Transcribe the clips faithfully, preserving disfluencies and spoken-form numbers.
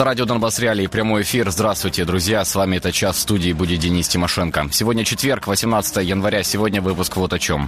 Это радио «Донбасс Реалии», прямой эфир. Здравствуйте, друзья. С вами это час, в студии будет Денис Тимошенко. Сегодня четверг, восемнадцатое января. Сегодня выпуск вот о чем.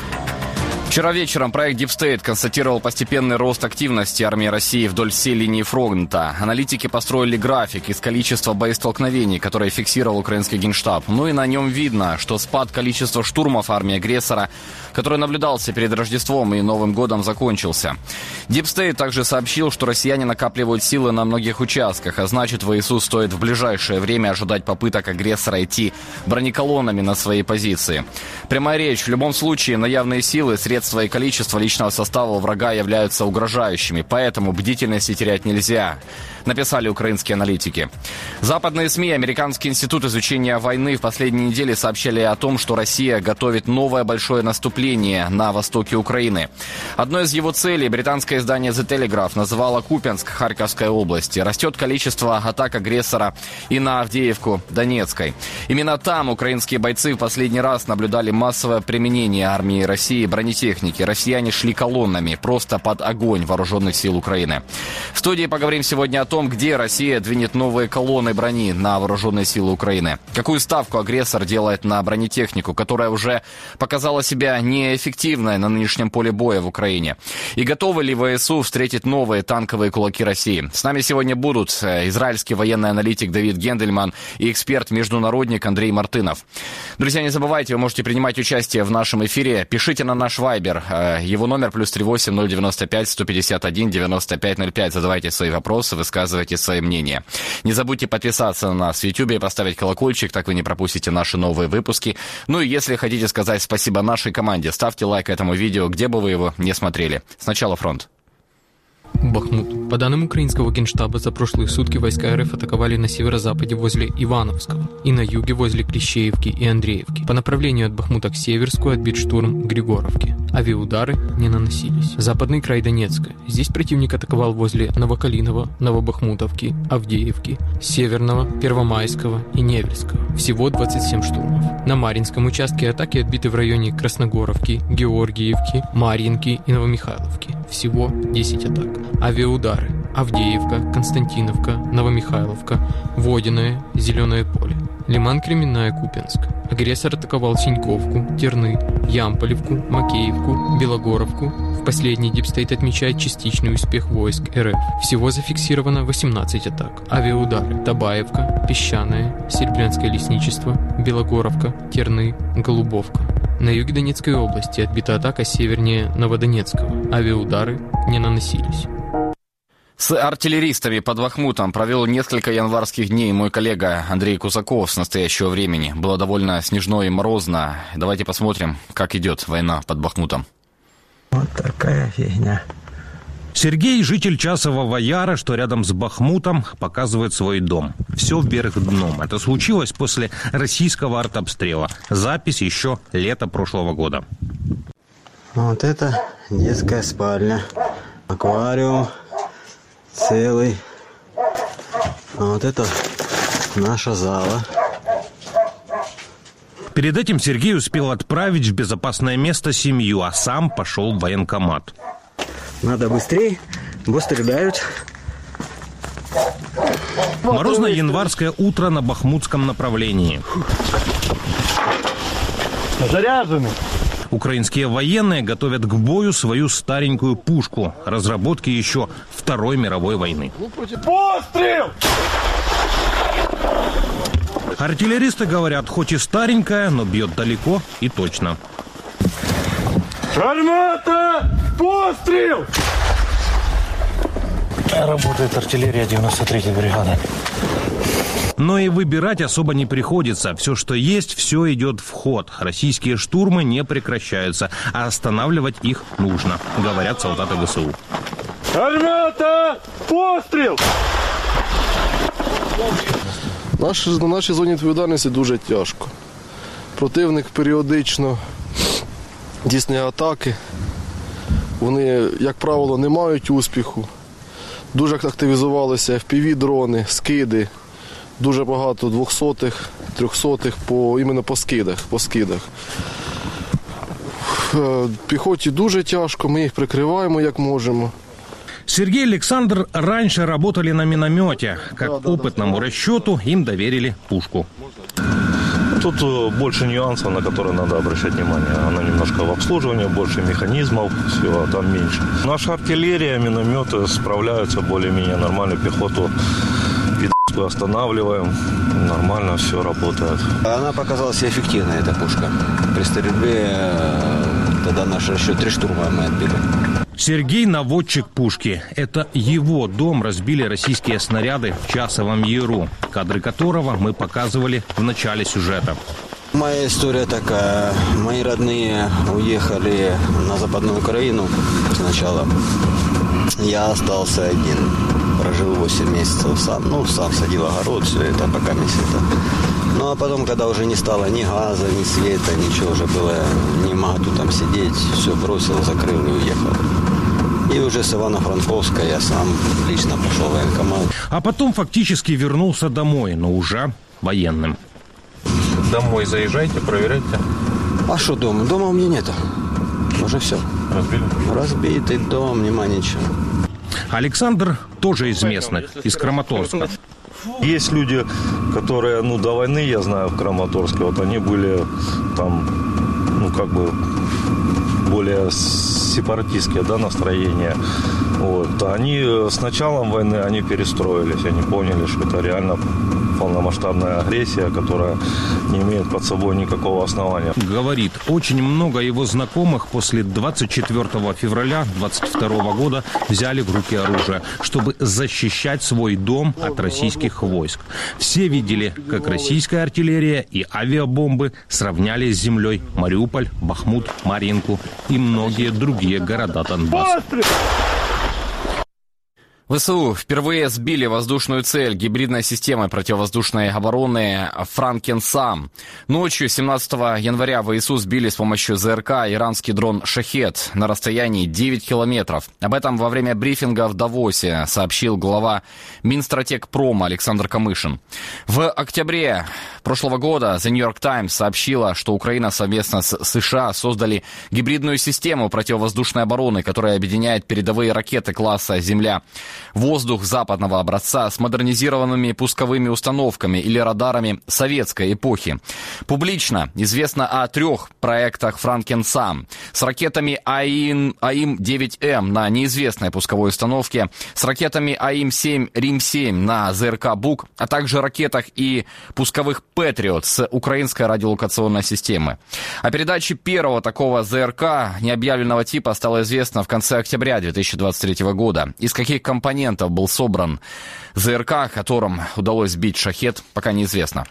Вчера вечером проект Deep State констатировал постепенный рост активности армии России вдоль всей линии фронта. Аналитики построили график из количества боестолкновений, которые фиксировал украинский генштаб. Ну и на нем видно, что спад количества штурмов армии агрессора, который наблюдался перед Рождеством и Новым годом, закончился. Deep State также сообщил, что россияне накапливают силы на многих участках, а значит, ВСУ стоит в ближайшее время ожидать попыток агрессора идти бронеколоннами на свои позиции. Прямая речь. В любом случае, наявные силы, средства и количество личного состава врага являются угрожающими, поэтому бдительности терять нельзя, написали украинские аналитики. Западные СМИ и Американский институт изучения войны в последние недели сообщали о том, что Россия готовит новое большое наступление на востоке Украины. Одной из его целей британское издание The Telegraph называло Купянск Харьковской области. Растет количество атак агрессора и на Авдеевку Донецкой. Именно там украинские бойцы в последний раз наблюдали массовое применение армии России бронетехники. Россияне шли колоннами, просто под огонь вооруженных сил Украины. В студии поговорим сегодня о том, где Россия двинет новые колонны брони на вооруженные силы Украины. Какую ставку агрессор делает на бронетехнику, которая уже показала себя неэффективной на нынешнем поле боя в Украине. И готовы ли ВСУ встретить новые танковые кулаки России? С нами сегодня будут израильский военный аналитик Давид Гендельман и эксперт-международник Андрей Мартынов. Друзья, не забывайте, вы можете принимать участие в нашем эфире. Пишите на наш вайбер. Его номер плюс три восемь ноль девяносто пять сто пятьдесят один девяносто пять ноль пять. Задавайте свои вопросы, высказывайте свои мнения. Не забудьте подписаться на нас в Ютубе и поставить колокольчик, так вы не пропустите наши новые выпуски. Ну и если хотите сказать спасибо нашей команде, ставьте лайк этому видео, где бы вы его не смотрели. Сначала фронт. Бахмут. По данным украинского генштаба, за прошлые сутки войска РФ атаковали на северо-западе возле Ивановского и на юге возле Клещеевки и Андреевки. По направлению от Бахмута к Северску отбит штурм Григоровки. Авиаудары не наносились. Западный край Донецка. Здесь противник атаковал возле Новокалинова, Новобахмутовки, Авдеевки, Северного, Первомайского и Невельского. Всего двадцать семь штурмов. На Марьинском участке атаки отбиты в районе Красногоровки, Георгиевки, Марьинки и Новомихайловки. Всего десять атак. Авиаудары. Авдеевка, Константиновка, Новомихайловка, Водяное, Зеленое поле. Лиман, Кременная, Купянск. Агрессор атаковал Синьковку, Терны, Ямполевку, Макеевку, Белогоровку. В последний Deep State отмечает частичный успех войск РФ. Всего зафиксировано восемнадцать атак. Авиаудары. Табаевка, Песчаное, Серебрянское лесничество, Белогоровка, Терны, Голубовка. На юге Донецкой области отбита атака севернее Новодонецкого. Авиаудары не наносились. С артиллеристами под Бахмутом провел несколько январских дней мой коллега Андрей Кузаков с настоящего времени. Было довольно снежно и морозно. Давайте посмотрим, как идет война под Бахмутом. Вот такая фигня. Сергей, житель Часового Яра, что рядом с Бахмутом, показывает свой дом. Все вверх дном. Это случилось после российского артобстрела. Запись еще лето прошлого года. Вот это детская спальня. Аквариум целый. А вот это наша зала. Перед этим Сергей успел отправить в безопасное место семью, а сам пошел в военкомат. Надо быстрее, бо стреляют. Морозное январское утро на бахмутском направлении. Заряжены. Украинские военные готовят к бою свою старенькую пушку, разработки еще Второй мировой войны. Пострел! Артиллеристы говорят, хоть и старенькая, но бьет далеко и точно. Гармата! Пострел! Работает артиллерия девяносто третьей бригады. Но и выбирать особо не приходится. Все, что есть, все идет в ход. Российские штурмы не прекращаются, а останавливать их нужно, говорят солдаты ВСУ. Гармата! Пострел! Наш, на нашій зоні відповідальності дуже тяжко. Противник періодично здійснює атаки. Вони, як правило, не мають успіху. Дуже активізувалися еф пі ві-дрони, скиди. Дуже багато двохсотих, трьохсотих по, іменно по скидах, по скидах. Піхоті дуже тяжко, ми їх прикриваємо як можемо. Сергей и Александр раньше работали на миномете. Как опытному расчету им доверили пушку. Тут больше нюансов, на которые надо обращать внимание. Оно немножко в обслуживании, больше механизмов, всего, а там меньше. Наша артиллерия, минометы справляются более-менее нормально. Пехоту пи***скую останавливаем, нормально все работает. Она показалась эффективной, эта пушка. При стрельбе тогда наш расчет три штурма мы отбили. Сергей – наводчик пушки. Это его дом разбили российские снаряды в Часовом Яру, кадры которого мы показывали в начале сюжета. Моя история такая. Мои родные уехали на Западную Украину сначала. Я остался один. Прожил восемь месяцев сам. Ну, сам садил огород, все это, пока месяца. Ну, а потом, когда уже не стало ни газа, ни света, ничего уже было, не могу там сидеть, все бросил, закрыл и уехал. И уже с Ивано-Франковска я сам лично пошел в военкомат. А потом фактически вернулся домой, но уже военным. Домой заезжайте, проверяйте. А что дома? Дома у меня нету. Уже все. Разбили? Разбитый дом, нема ничего. Александр тоже из местных, из Краматорска. Есть люди, которые, ну, до войны, я знаю, в Краматорске, вот они были там, ну, как бы, более сепаратистские, да, настроения. Вот. Они с началом войны, они перестроились, они поняли, что это реально полномасштабная агрессия, которая не имеет под собой никакого основания. Говорит, очень много его знакомых после двадцать четвёртого февраля двадцать второго года взяли в руки оружие, чтобы защищать свой дом от российских войск. Все видели, как российская артиллерия и авиабомбы сравняли с землей Мариуполь, Бахмут, Марьинку и многие другие города Донбасса. ВСУ впервые сбили воздушную цель гибридной системой противовоздушной обороны «Франкен-Сам». Ночью семнадцатого января ВСУ сбили с помощью ЗРК иранский дрон «Шахед» на расстоянии девять километров. Об этом во время брифинга в Давосе сообщил глава Минстратегпрома Александр Камышин. В октябре прошлого года The New York Times сообщила, что Украина совместно с США создали гибридную систему противовоздушной обороны, которая объединяет передовые ракеты класса «Земля», воздух западного образца с модернизированными пусковыми установками или радарами советской эпохи. Публично известно о трех проектах «Франкен-Сам» с ракетами АИМ девять эм на неизвестной пусковой установке, с ракетами АИМ-семь Рим-семь на ЗРК «Бук», а также ракетах и пусковых «Патриот» с украинской радиолокационной системы. О передаче первого такого ЗРК необъявленного типа стало известно в конце октября две тысячи двадцать третьего года. Из каких компонентов был собран ЗРК, которым удалось сбить «Шахед», пока неизвестно.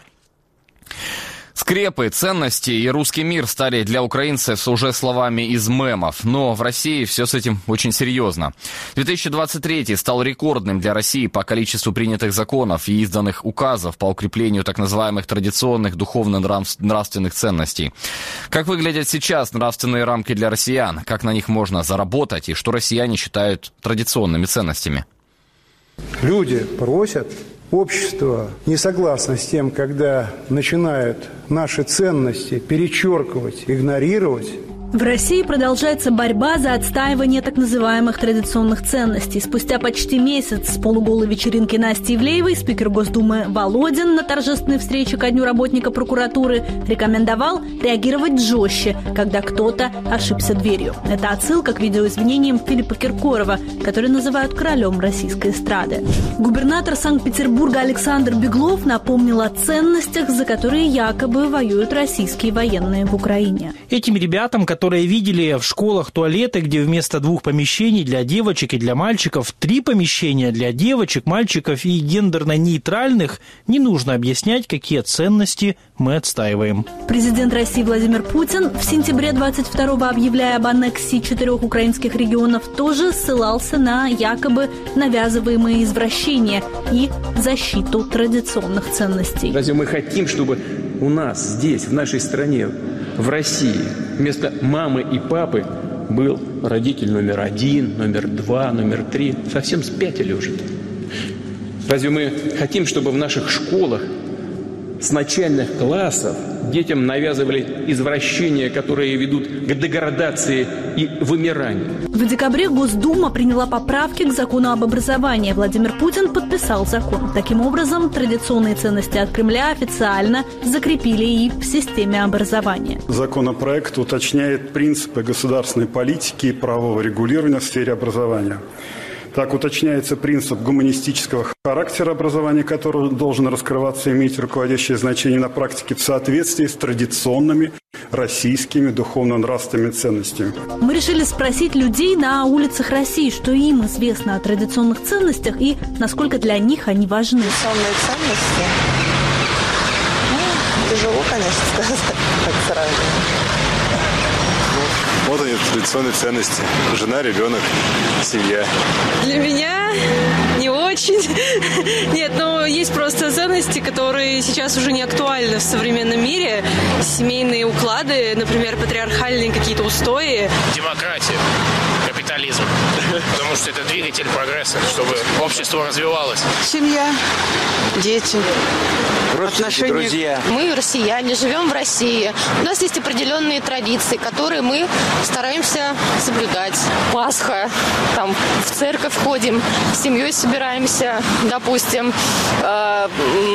Скрепы, ценности и русский мир стали для украинцев уже словами из мемов, но в России все с этим очень серьезно. две тысячи двадцать третий стал рекордным для России по количеству принятых законов и изданных указов по укреплению так называемых традиционных духовно-нравственных ценностей. Как выглядят сейчас нравственные рамки для россиян, как на них можно заработать и что россияне считают традиционными ценностями? Люди просят. Общество не согласно с тем, когда начинают наши ценности перечеркивать, игнорировать. В России продолжается борьба за отстаивание так называемых традиционных ценностей. Спустя почти месяц с полуголой вечеринки Насти Ивлеевой спикер Госдумы Володин на торжественной встрече ко дню работника прокуратуры рекомендовал реагировать жестче, когда кто-то ошибся дверью. Это отсылка к видеоизвинениям Филиппа Киркорова, который называют королем российской эстрады. Губернатор Санкт-Петербурга Александр Беглов напомнил о ценностях, за которые якобы воюют российские военные в Украине. Этим ребятам, которые которые видели в школах туалеты, где вместо двух помещений для девочек и для мальчиков три помещения для девочек, мальчиков и гендерно-нейтральных, не нужно объяснять, какие ценности мы отстаиваем. Президент России Владимир Путин в сентябре двадцать второго, объявляя об аннексии четырех украинских регионов, тоже ссылался на якобы навязываемые извращения и защиту традиционных ценностей. Разве мы хотим, чтобы у нас здесь, в нашей стране, в России, вместо мамы и папы был родитель номер один, номер два, номер три? Совсем спятили уже. Разве мы хотим, чтобы в наших школах с начальных классов детям навязывали извращения, которые ведут к деградации и вымиранию. В декабре Госдума приняла поправки к закону об образовании. Владимир Путин подписал закон. Таким образом, традиционные ценности от Кремля официально закрепили и в системе образования. Законопроект уточняет принципы государственной политики и правового регулирования в сфере образования. Так уточняется принцип гуманистического характера образования, который должен раскрываться и иметь руководящее значение на практике в соответствии с традиционными российскими духовно-нравственными ценностями. Мы решили спросить людей на улицах России, что им известно о традиционных ценностях и насколько для них они важны. Традиционные ценности? Ну, тяжело, конечно, сказать так сразу. Вот они, традиционные ценности. Жена, ребенок, семья. Для меня не очень. Нет, ну есть просто ценности, которые сейчас уже не актуальны в современном мире. Семейные уклады, например, патриархальные какие-то устои. Демократия, капитализм. Потому что это двигатель прогресса, чтобы общество развивалось. Семья, дети. Отношения. Друзья. Мы, россияне, живем в России. У нас есть определенные традиции, которые мы стараемся соблюдать. Пасха, там в церковь ходим, с семьей собираемся, допустим, э,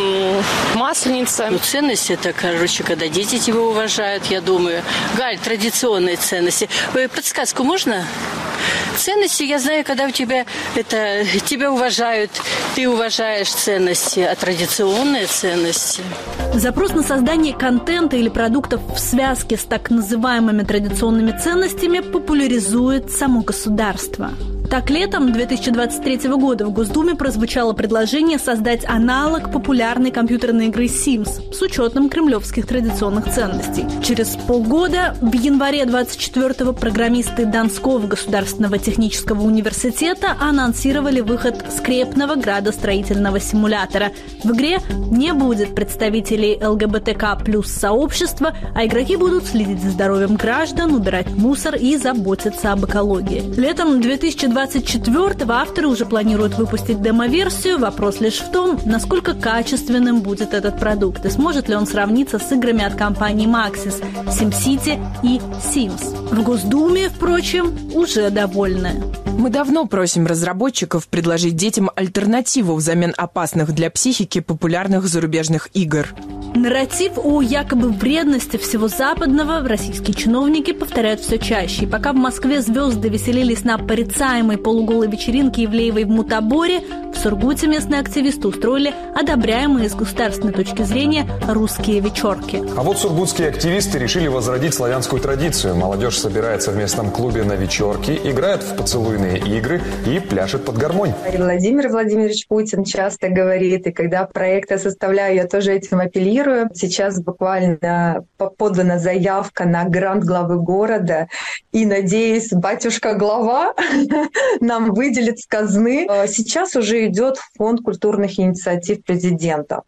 масленица. Ну, ценности это, короче, когда дети тебя уважают, я думаю. Галь, традиционные ценности. Подсказку можно? Ценности, я знаю, когда у тебя это тебя уважают, ты уважаешь ценности, а традиционные ценности. Запрос на создание контента или продуктов в связке с так называемыми традиционными ценностями популяризует само государство. Так, летом две тысячи двадцать третьего года в Госдуме прозвучало предложение создать аналог популярной компьютерной игры Sims с учетом кремлевских традиционных ценностей. Через полгода, в январе двадцать четвёртого, программисты Донского государственного технического университета анонсировали выход скрепного градостроительного симулятора. В игре не будет представителей ЛГБТК плюс сообщества, а игроки будут следить за здоровьем граждан, убирать мусор и заботиться об экологии. Летом две тысячи двадцать четвёртого авторы уже планируют выпустить демо-версию. Вопрос лишь в том, насколько качественным будет этот продукт и сможет ли он сравниться с играми от компании Maxis, SimCity и Sims. В Госдуме, впрочем, уже довольны. Мы давно просим разработчиков предложить детям альтернативу взамен опасных для психики популярных зарубежных игр. Нарратив о якобы вредности всего западного российские чиновники повторяют все чаще. И пока в Москве звезды веселились на порицаемой полуголой вечеринке Ивлеевой в Мутаборе, в Сургуте местные активисты устроили одобряемые с государственной точки зрения русские вечерки. А вот сургутские активисты решили возродить славянскую традицию. Молодежь собирается в местном клубе на вечерки, играет в поцелуйные игры и пляшет под гармонь. Владимир Владимирович Путин часто говорит, и когда проекты составляю, я тоже этим апеллирую. Сейчас буквально подана заявка на грант главы города, и, надеюсь, батюшка-глава нам выделит с казны. Сейчас уже идет фонд культурных инициатив президента.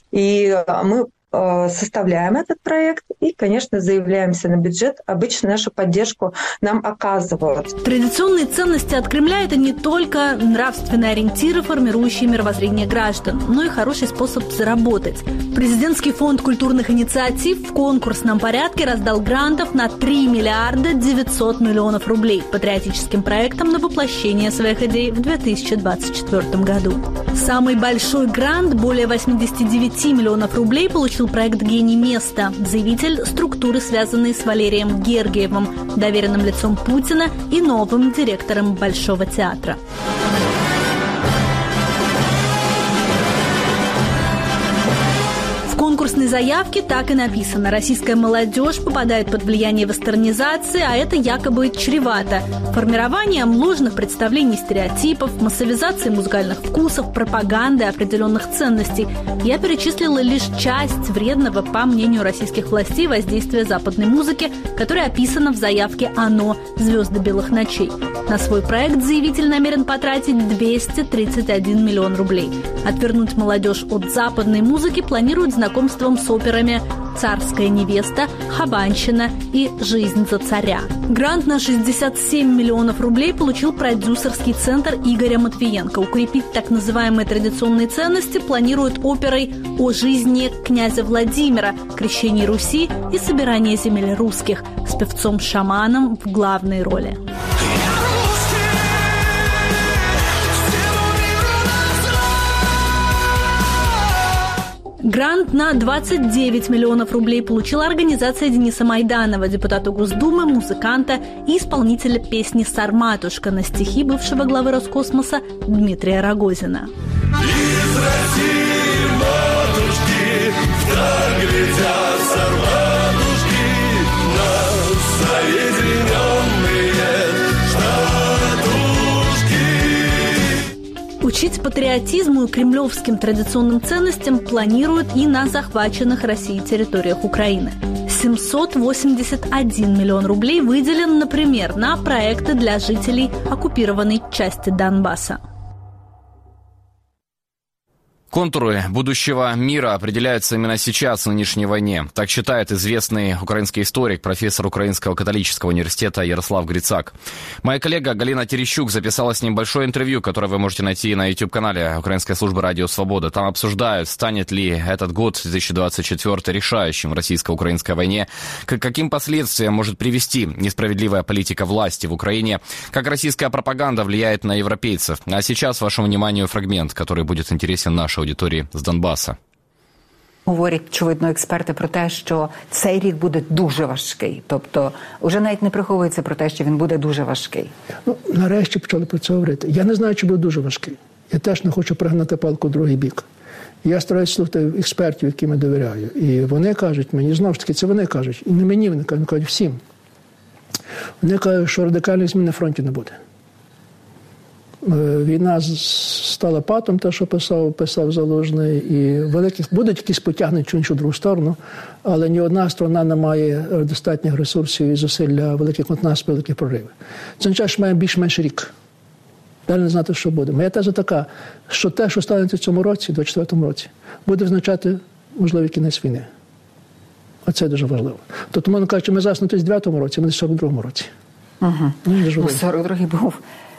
И мы составляем этот проект и, конечно, заявляемся на бюджет. Обычно нашу поддержку нам оказывают. Традиционные ценности от Кремля – это не только нравственные ориентиры, формирующие мировоззрение граждан, но и хороший способ заработать. Президентский фонд культурных инициатив в конкурсном порядке раздал грантов на три миллиарда девятьсот миллионов рублей патриотическим проектам на воплощение своих идей в две тысячи двадцать четвёртом году. Самый большой грант, более восемьдесят девять миллионов рублей, получил проект «Гений места», заявитель структуры, связанной с Валерием Гергиевым, доверенным лицом Путина и новым директором Большого театра. В конкурсной заявке так и написано: российская молодежь попадает под влияние вестернизации, а это якобы чревато формированием ложных представлений, стереотипов, массовизацией музыкальных вкусов, пропаганды определенных ценностей. Я перечислила лишь часть вредного, по мнению российских властей, воздействия западной музыки, которое описано в заявке «ОНО. Звезды белых ночей». На свой проект заявитель намерен потратить двести тридцать один миллион рублей. Отвернуть молодежь от западной музыки планирует знакомство сотрудничеством с операми «Царская невеста», «Хабанщина» и «Жизнь за царя». Грант на шестьдесят семь миллионов рублей получил продюсерский центр Игоря Матвиенко. Укрепить так называемые традиционные ценности планируют оперой о жизни князя Владимира, крещении Руси и собирании земель русских с певцом-шаманом в главной роли. Грант на двадцать девять миллионов рублей получила организация Дениса Майданова, депутата Госдумы, музыканта и исполнителя песни «Сарматушка» на стихи бывшего главы Роскосмоса Дмитрия Рогозина. Из России матушки вдаль глядят сарматушки на соединенные штатушки. Учить патриотизму и кремлевским традиционным ценностям планируют и на захваченных Россией территориях Украины. семьсот восемьдесят один миллион рублей выделен, например, на проекты для жителей оккупированной части Донбасса. Контуры будущего мира определяются именно сейчас, в нынешней войне. Так считает известный украинский историк, профессор Украинского католического университета Ярослав Грицак. Моя коллега Галина Терещук записала с ним большое интервью, которое вы можете найти на YouTube-канале Украинской службы «Радио Свобода». Там обсуждают, станет ли этот год, две тысячи двадцать четвёртый, решающим в российско-украинской войне, к каким последствиям может привести несправедливая политика власти в Украине, как российская пропаганда влияет на европейцев. А сейчас вашему вниманию фрагмент, который будет интересен нашей аудиторії з Донбаса. Говорять, очевидно, експерти про те, що цей рік буде дуже важкий. Тобто, вже навіть не приховується про те, що він буде дуже важкий. Ну, нарешті почали про це говорити. Я не знаю, чи буде дуже важкий. Я теж не хочу пригнати палку в другий бік. Я стараюся слухати експертів, яким я довіряю. І вони кажуть мені, знову ж таки, це вони кажуть, і не мені, вони кажуть, кажуть всім. Вони кажуть, що радикальних змін на фронті не буде. Війна стала патом, те, що писав, писав Залужний, і великих, будуть якісь потягнення в іншу другу сторону, але ні одна сторона не має достатніх ресурсів і зусиль для великих нас, великих проривів. Це означає, що маємо більш-менш рік. Далі не знати, що буде. Моя теза така, що те, що станеться в цьому році, двадцять четвертому році, буде означати можливий кінець війни. Оце дуже важливо. Тобто, можна кажучи, ми зараз на тридцять дев'ятому році, ми на сорок другому році. Угу. Ну, сорок другий був.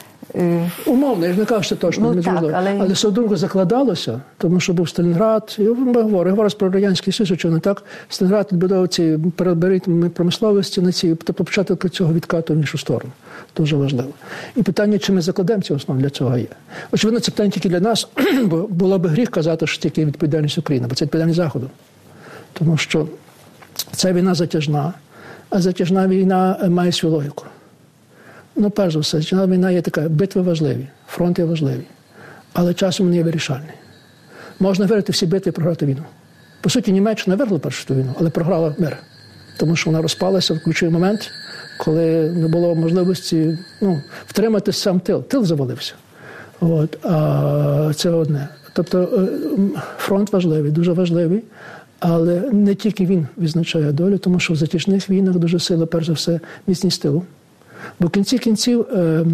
Умовно, я ж не кажу, що точно. Ну, так, але але сорок другого закладалося, тому що був Сталінград. Я говорю, я говорю про Радянський Союз, що не так. Сталінград відбудовував ці переберіть промисловості на ці, тобто початок цього відкату в іншу сторону. Дуже важливо. І питання, чи ми закладемо ці основи, для цього є. Очевидно, це питання тільки для нас, бо було б гріх казати, що тільки відповідальність України, бо це відповідальність Заходу. Тому що ця війна затяжна, а затяжна війна має свою логіку. Ну, перш за все, війна є така, битви важливі, фронти важливі, але часом вони є вирішальні. Можна виграти всі битви і програти війну. По суті, Німеччина виграла першу війну, але програла мир. Тому що вона розпалася в ключовий момент, коли не було можливості ну, втримати сам тил. Тил завалився. От, а це одне. Тобто фронт важливий, дуже важливий, але не тільки він визначає долю, тому що в затяжних війнах дуже сила, перш за все, міцність тилу. Бо в кінці кінців е,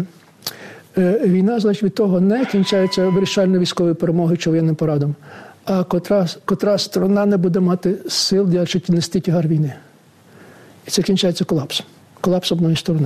е, війна, залежить від того, не кінчається вирішальною військовою перемогою чи воєнним порадом, а котра, котра сторона не буде мати сил для нести тягар війни. І це кінчається колапсом. Колапс одної сторони.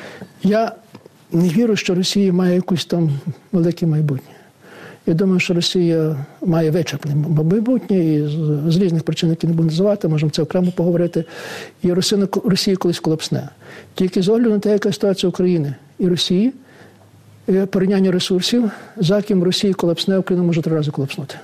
Я не вірю, що Росія має якусь там велике майбутнє. Я думаю, що Росія має вичерпне майбутнє, і з, з різних причин, які не буду називати, можемо це окремо поговорити, і Росія, Росія колись колапсне. Тільки з огляду на те, яка ситуація України і Росії, порівняння ресурсів, за ким Росія колапсне, Україна може три рази колапснути.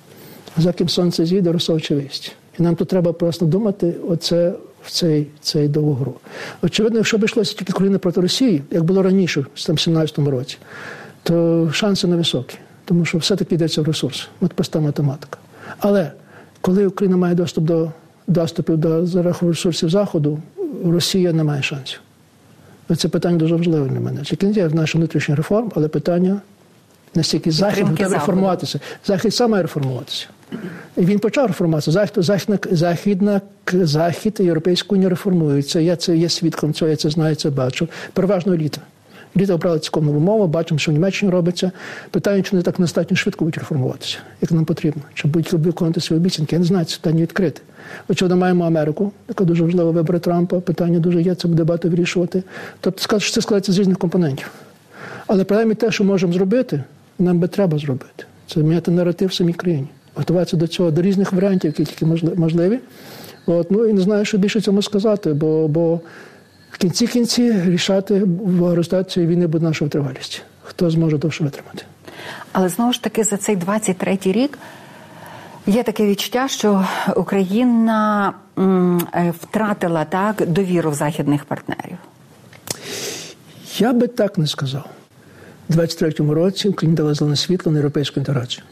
За ким сонце зійде, роса очевидність. І нам тут треба просто думати оце в цей, цей довгу гру. Очевидно, якщо б йшлося тільки Україна проти Росії, як було раніше, в сімнадцятому році, то шанси невисокі. Тому що все-таки йдеться в ресурс. От проста математика. Але коли Україна має доступ до доступів до за рахунок ресурсів Заходу, Росія не має шансів. Це питання дуже важливе для мене. Це не є наша внутрішня реформ, але питання настільки Захід готовий реформуватися. Захід сам має реформуватися. І він почав реформуватися. Захід, західна, західна, Захід і Європейська Унія реформуються. Я це є свідком цього, я це знаю, це бачу. Переважно еліта. Літа обрали цілком нову мову, бачимо, що в Німеччині робиться. Питання, чи вони так достатньо швидко будуть реформуватися, як нам потрібно. Чи будуть виконувати свої обіцянки, я не знаю, це питання відкрите. Очевидно, маємо Америку, яка дуже важлива, вибори Трампа, питання дуже є, це буде багато вирішувати. Тобто, сказати, що це складається з різних компонентів. Але принаймні те, що можемо зробити, нам би треба зробити. Це міняти наратив в самій країні. Готуватися до цього, до різних варіантів, які тільки можливі. От, ну і не знаю, що більше цьому сказати, бо, бо в кінці кінці рішати в результаті цієї війни буде наша витривалість. Хто зможе довше витримати. Але знову ж таки за цей двадцять третій рік є таке відчуття, що Україна м, втратила так довіру в західних партнерів. Я би так не сказав. У двадцять третьому році Україна дала зелене світло на європейську інтеграцію.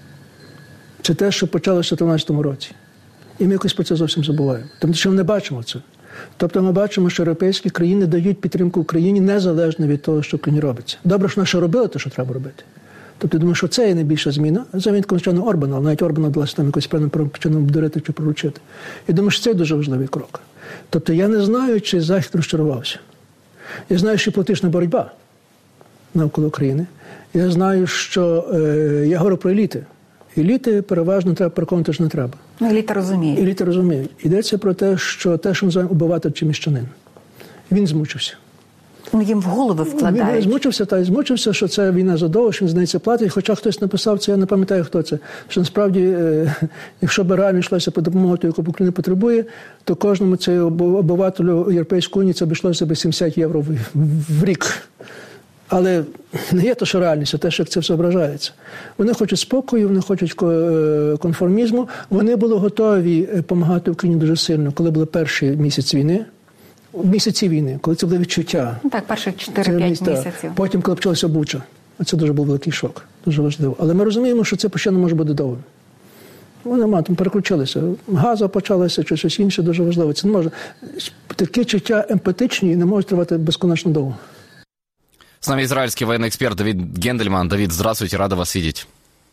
Це те, що почалося в чотирнадцятому році. І ми якось про це зовсім забуваємо. Тому що ми не бачимо це. Тобто ми бачимо, що європейські країни дають підтримку Україні незалежно від того, що в Україні робиться. Добре, що наші робили те, що треба робити. Тобто, я думаю, що це є найбільша зміна. За винятком, звичайно, Орбана, але навіть Орбана вдалося там якось певним чином обдурити чи проручити. І думаю, що це дуже важливий крок. Тобто я не знаю, чи Захід розчарувався. Я знаю, що політична боротьба навколо України. Я знаю, що е, я говорю про еліти. Еліти переважно треба переконати, що не треба. Ну, еліти розуміють. Еліти розуміють. Йдеться про те, що те, що називаємо обиватель чи міщанин. Він змучився. Ну, їм в голови вкладають. Він змучився, та й змучився, що це війна задовго, що він, здається, платить. Хоча хтось написав це, я не пам'ятаю, хто це. Що насправді, е, якщо б реально йшлося по допомогу, яку Україна потребує, то кожному цьому обивателю Європейської Унії це обійшлося б сімдесят євро в, в, в рік. Але не є то, що реальність, а те, що як це все ображається. Вони хочуть спокою, вони хочуть конформізму. Вони були готові допомагати Україні дуже сильно, коли були перші місяці війни. Місяці війни, коли це були відчуття. Так, перших чотири-п'ять місяців. Потім, коли почалася Буча. Це дуже був великий шок, дуже важливо. Але ми розуміємо, що це ще не може бути довго. Вони нема, там переключилися. Газа почалася, чи щось інше, дуже важливо. Це не може. Такі чуття емпатичні не можуть тривати безконечно довго. С нами израильский военный эксперт Давид Гендельман. Давид, здравствуйте, рада вас видеть.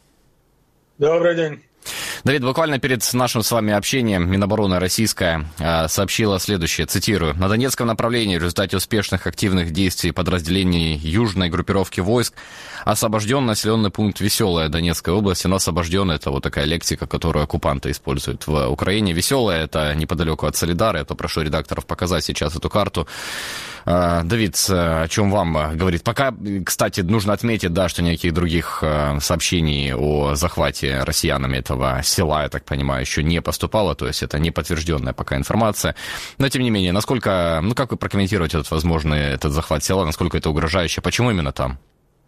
Добрый день. Давид, буквально перед нашим с вами общением Минобороны российская э, сообщила следующее, цитирую. На Донецком направлении в результате успешных активных действий подразделений южной группировки войск освобожден населенный пункт Веселая Донецкой области. Но освобожден — это вот такая лексика, которую оккупанты используют в Украине. Веселая — это неподалеку от Солидара. Я попрошу редакторов показать сейчас эту карту. Давид, о чем вам говорит? Пока, кстати, нужно отметить, да, что никаких других сообщений о захвате россиянами этого села, я так понимаю, еще не поступало, то есть это не подтвержденная пока информация. Но, тем не менее, насколько, ну, как вы прокомментируете этот возможный этот захват села, насколько это угрожающе, почему именно там?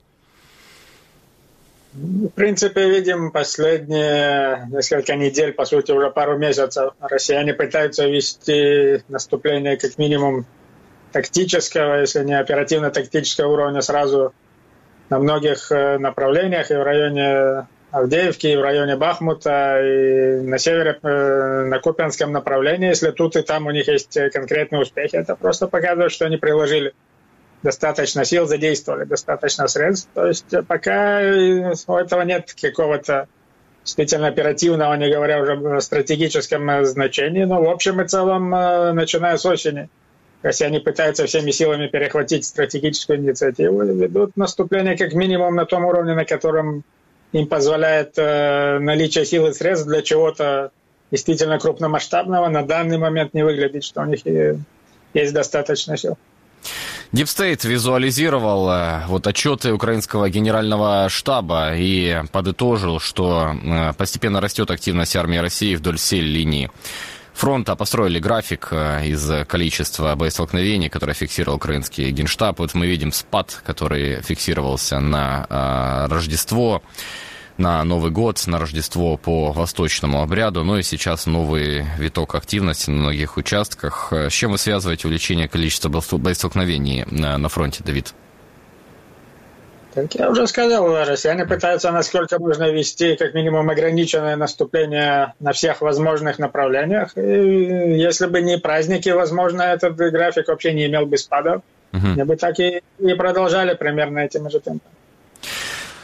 В принципе, видим последние несколько недель, по сути, уже пару месяцев, россияне пытаются вести наступление как минимум тактического, если не оперативно-тактического уровня, сразу на многих направлениях, и в районе Авдеевки, и в районе Бахмута, и на севере, на Купянском направлении. Если тут и там у них есть конкретные успехи, это просто показывает, что они приложили достаточно сил, задействовали достаточно средств. То есть пока у этого нет какого-то действительно оперативного, не говоря уже о стратегическом значении, но в общем и целом, начиная с осени, россияне пытаются всеми силами перехватить стратегическую инициативу и ведут наступление как минимум на том уровне, на котором им позволяет э, наличие сил и средств для чего-то действительно крупномасштабного. На данный момент не выглядит, что у них есть достаточно сил. Deep State визуализировал э, вот отчеты украинского генерального штаба и подытожил, что э, постепенно растет активность армии России вдоль всей линии фронта. Построили график из количества боестолкновений, которые фиксировал украинский генштаб. Вот мы видим спад, который фиксировался на э, Рождество, на Новый год, на Рождество по восточному обряду. Ну и сейчас новый виток активности на многих участках. С чем вы связываете увеличение количества боестолкновений на, на фронте, Давид? Как я уже сказал, россияне пытаются насколько можно вести как минимум ограниченное наступление на всех возможных направлениях. И если бы не праздники, возможно, этот график вообще не имел бы спадов. Uh-huh. Мы бы так и, и продолжали примерно этим же темпом.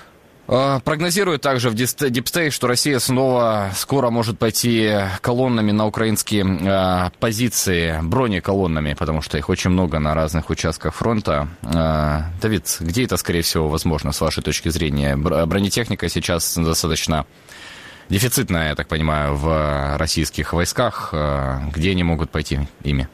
Прогнозируют также в Deep State, что Россия снова скоро может пойти колоннами на украинские э, позиции, бронеколоннами, потому что их очень много на разных участках фронта. Э, Давид, где это, скорее всего, возможно, с вашей точки зрения? Бронетехника сейчас достаточно дефицитная, я так понимаю, в российских войсках. Э, где они могут пойти ими?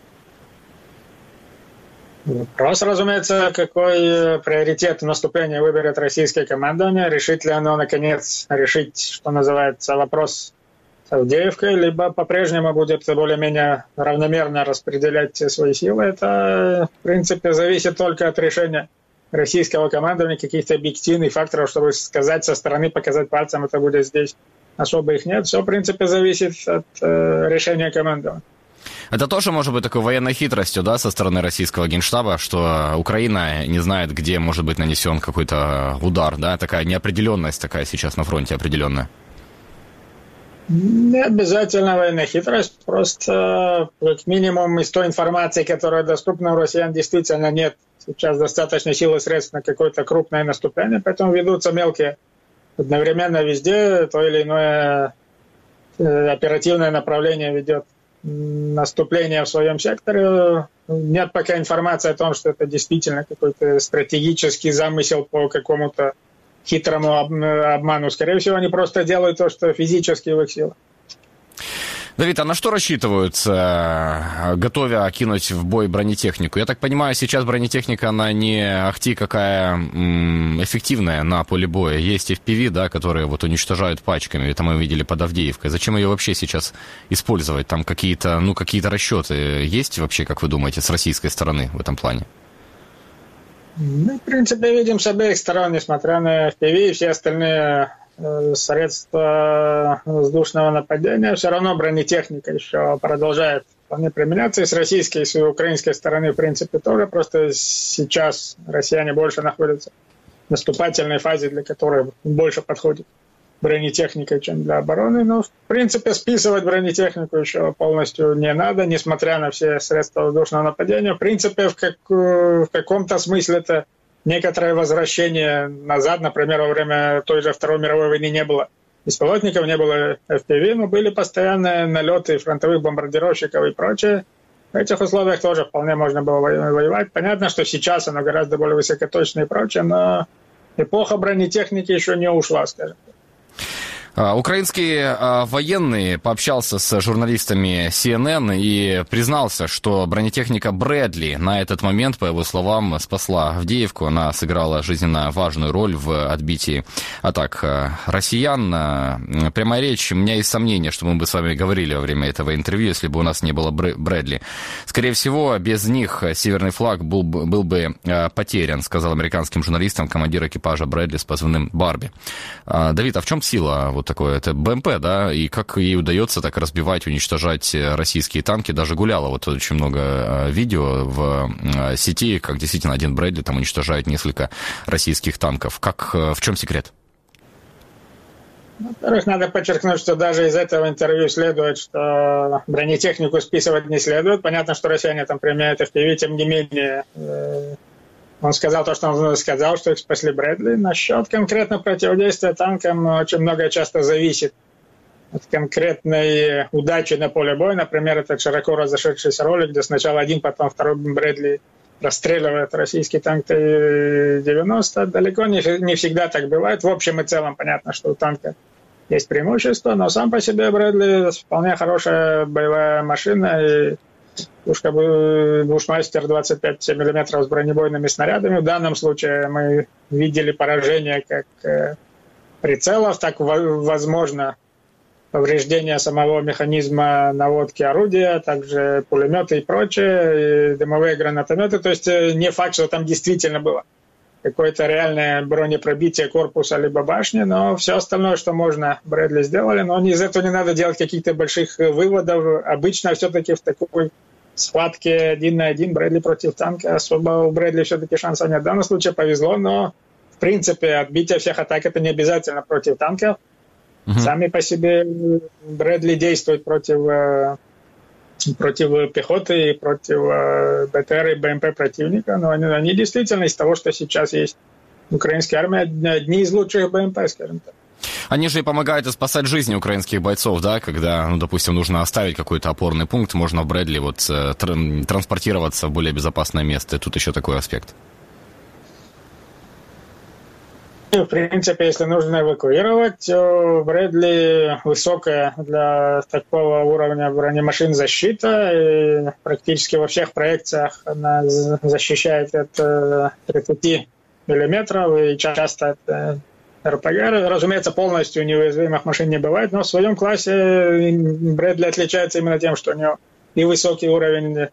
Вопрос, разумеется, какой приоритет наступления выберет российское командование. Решит ли оно, наконец, решить, что называется, вопрос с Авдеевкой, либо по-прежнему будет более-менее равномерно распределять свои силы. Это, в принципе, зависит только от решения российского командования, каких-то объективных факторов, чтобы сказать со стороны, показать пальцем, это будет здесь. Особо их нет. Все, в принципе, зависит от э, решения командования. Это тоже может быть такой военной хитростью, да, со стороны российского генштаба, что Украина не знает, где может быть нанесен какой-то удар, да, такая неопределенность такая сейчас на фронте определенная. Не обязательно военная хитрость, просто как минимум из той информации, которая доступна у россиян, действительно нет сейчас достаточно сил и средств на какое-то крупное наступление, поэтому ведутся мелкие одновременно везде, то или иное оперативное направление ведет наступление в своем секторе. Нет пока информации о том, что это действительно какой-то стратегический замысел по какому-то хитрому обману. Скорее всего, они просто делают то, что физически в их силах. Давид, а на что рассчитывают, готовя кинуть в бой бронетехнику? Я так понимаю, сейчас бронетехника, она не ахти какая эффективная на поле боя. Есть эф пи ви, да, которые вот уничтожают пачками. Это мы видели под Авдеевкой. Зачем ее вообще сейчас использовать? Там какие-то, ну, какие-то расчеты есть вообще, как вы думаете, с российской стороны в этом плане? Мы, в принципе, видим с обеих сторон, несмотря на эф пи ви и все остальные средства воздушного нападения, все равно бронетехника еще продолжает вполне применяться. И с российской, и с украинской стороны, в принципе, тоже. Просто сейчас россияне больше находятся в наступательной фазе, для которой больше подходит бронетехника, чем для обороны. Но, в принципе, списывать бронетехнику еще полностью не надо, несмотря на все средства воздушного нападения. В принципе, в, как, в каком-то смысле это некоторое возвращение назад. Например, во время той же Второй мировой войны не было беспилотников, не было эф пи ви, но были постоянные налеты фронтовых бомбардировщиков и прочее. В этих условиях тоже вполне можно было воевать. Понятно, что сейчас оно гораздо более высокоточное и прочее, но эпоха бронетехники еще не ушла, скажем так. Украинский военный пообщался с журналистами си эн эн и признался, что бронетехника Брэдли на этот момент, по его словам, спасла Авдеевку. Она сыграла жизненно важную роль в отбитии атак россиян. Прямая речь. У меня есть сомнение, что мы бы с вами говорили во время этого интервью, если бы у нас не было Брэдли. Скорее всего, без них северный флаг был, был бы потерян, сказал американским журналистам командир экипажа Брэдли с позывным Барби. Давид, а в чем сила вот такое? Это бэ эм пэ, да? И как ей удается так разбивать, уничтожать российские танки? Даже гуляло вот очень много видео в сети, как действительно один Брэдли там уничтожает несколько российских танков. Как, в чем секрет? Во-первых, надо подчеркнуть, что даже из этого интервью следует, что бронетехнику списывать не следует. Понятно, что россияне там применяют эф пи ви, тем не менее... Он сказал то, что он сказал, что их спасли Брэдли. Насчет конкретно противодействия танкам очень многое часто зависит от конкретной удачи на поле боя. Например, это широко разошедшийся ролик, где сначала один, потом второй Брэдли расстреливает российский танк Т девяносто. Далеко не, не всегда так бывает. В общем и целом понятно, что у танка есть преимущество, но сам по себе Брэдли вполне хорошая боевая машина, и пушка Бушмастер двадцать пять миллиметров с бронебойными снарядами. В данном случае мы видели поражение как прицелов, так возможно повреждение самого механизма наводки орудия, также пулеметы и прочее, и дымовые гранатометы. То есть не факт, что там действительно было какое-то реальное бронепробитие корпуса либо башни, но все остальное, что можно, Брэдли сделали. Но из этого не надо делать каких-то больших выводов. Обычно все-таки в такой схватке один на один Брэдли против танка особо у Брэдли все-таки шансов нет. В данном случае повезло, но в принципе отбитие всех атак это не обязательно против танков. Uh-huh. Сами по себе Брэдли действуют против, против пехоты и против бэ тэ эр и бэ эм пэ противника, но они, они действительно из того, что сейчас есть украинская армия одни из лучших БМП, скажем так. Они же и помогают и спасать жизни украинских бойцов, да, когда, ну, допустим, нужно оставить какой-то опорный пункт, можно в Брэдли вот тр- транспортироваться в более безопасное место. И тут еще такой аспект. В принципе, если нужно эвакуировать, Брэдли высокая для такого уровня бронемашин защита, и практически во всех проекциях она защищает от тридцати миллиметров, и часто это РПГ. Разумеется, полностью неуязвимых машин не бывает, но в своем классе Брэдли отличается именно тем, что у него и высокий уровень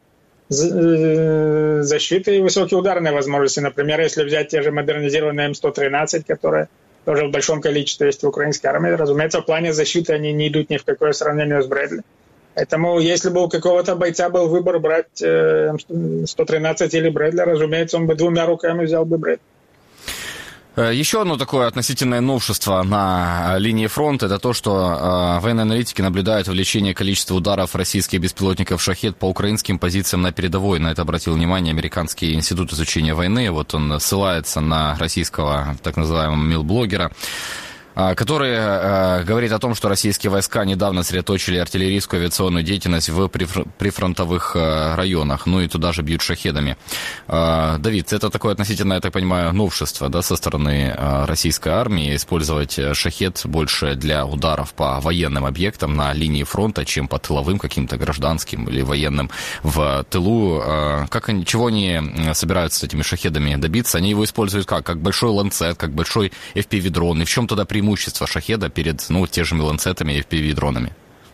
защиты и высокие ударные возможности. Например, если взять те же модернизированные эм сто тринадцать, которые тоже в большом количестве есть в украинской армии, разумеется, в плане защиты они не идут ни в какое сравнение с Брэдли. Поэтому, если бы у какого-то бойца был выбор брать эм сто тринадцать или Брэдли, разумеется, он бы двумя руками взял бы Брэдли. Еще одно такое относительное новшество на линии фронта – это то, что э, военные аналитики наблюдают увеличение количества ударов российских беспилотников «Шахед» по украинским позициям на передовой. На это обратил внимание Американский институт изучения войны. Вот он ссылается на российского так называемого милблогера, который э, говорит о том, что российские войска недавно сосредоточили артиллерийскую авиационную деятельность в прифронтовых э, районах, ну и туда же бьют шахедами. Э, Давид, это такое относительно, я так понимаю, новшество, да, со стороны э, российской армии, использовать шахед больше для ударов по военным объектам на линии фронта, чем по тыловым каким-то гражданским или военным в тылу. Э, как они, чего они собираются с этими шахедами добиться? Они его используют как? Как большой ланцет, как большой эф пи ви-дрон. И в чем тогда преимущество преимущество шахеда перед, ну, те же ланцетами и эф пи ви-дронами?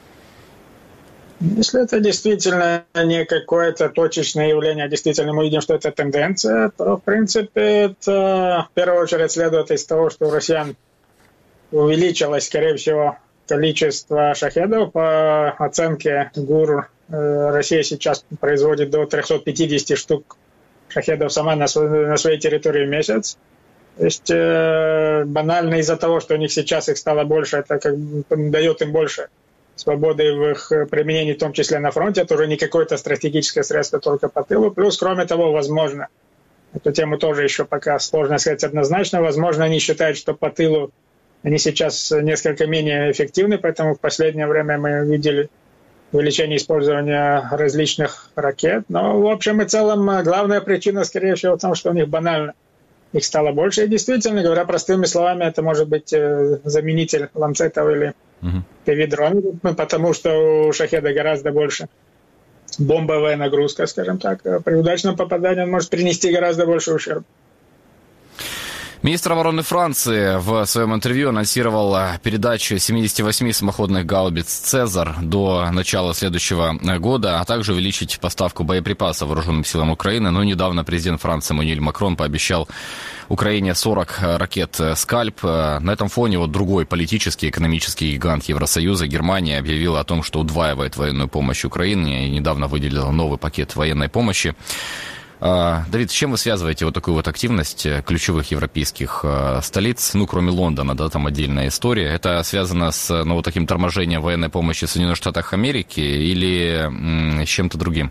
Если это действительно не какое-то точечное явление, а действительно мы видим, что это тенденция, то, в принципе, это в первую очередь следует из того, что у россиян увеличилось, скорее всего, количество шахедов. По оценке ГУР, Россия сейчас производит до триста пятьдесят штук шахедов сама на своей, на своей территории в месяц. То есть э, банально из-за того, что у них сейчас их стало больше, это как бы дает им больше свободы в их применении, в том числе на фронте. Это уже не какое-то стратегическое средство только по тылу. Плюс, кроме того, возможно, эту тему тоже еще пока сложно сказать однозначно, возможно, они считают, что по тылу они сейчас несколько менее эффективны, поэтому в последнее время мы видели увеличение использования различных ракет. Но в общем и целом главная причина, скорее всего, в том, что у них банально их стало больше. И действительно, говоря простыми словами, это может быть э, заменитель ланцетов или uh-huh. пи ви-дронов, потому что у шахеда гораздо больше бомбовая нагрузка, скажем так. При удачном попадании он может принести гораздо больше ущерба. Министр обороны Франции в своем интервью анонсировал передачу семидесяти восьми самоходных гаубиц «Цезарь» до начала следующего года, а также увеличить поставку боеприпасов вооруженным силам Украины. Но недавно президент Франции Эммануэль Макрон пообещал Украине сорок ракет «Скальп». На этом фоне вот другой политический, экономический гигант Евросоюза, Германия, объявила о том, что удваивает военную помощь Украине и недавно выделила новый пакет военной помощи. Давид, с чем вы связываете вот такую вот активность ключевых европейских столиц, ну, кроме Лондона, да, там отдельная история? Это связано с, ну, вот таким торможением военной помощи в Соединенных Штатах Америки или м- с чем-то другим?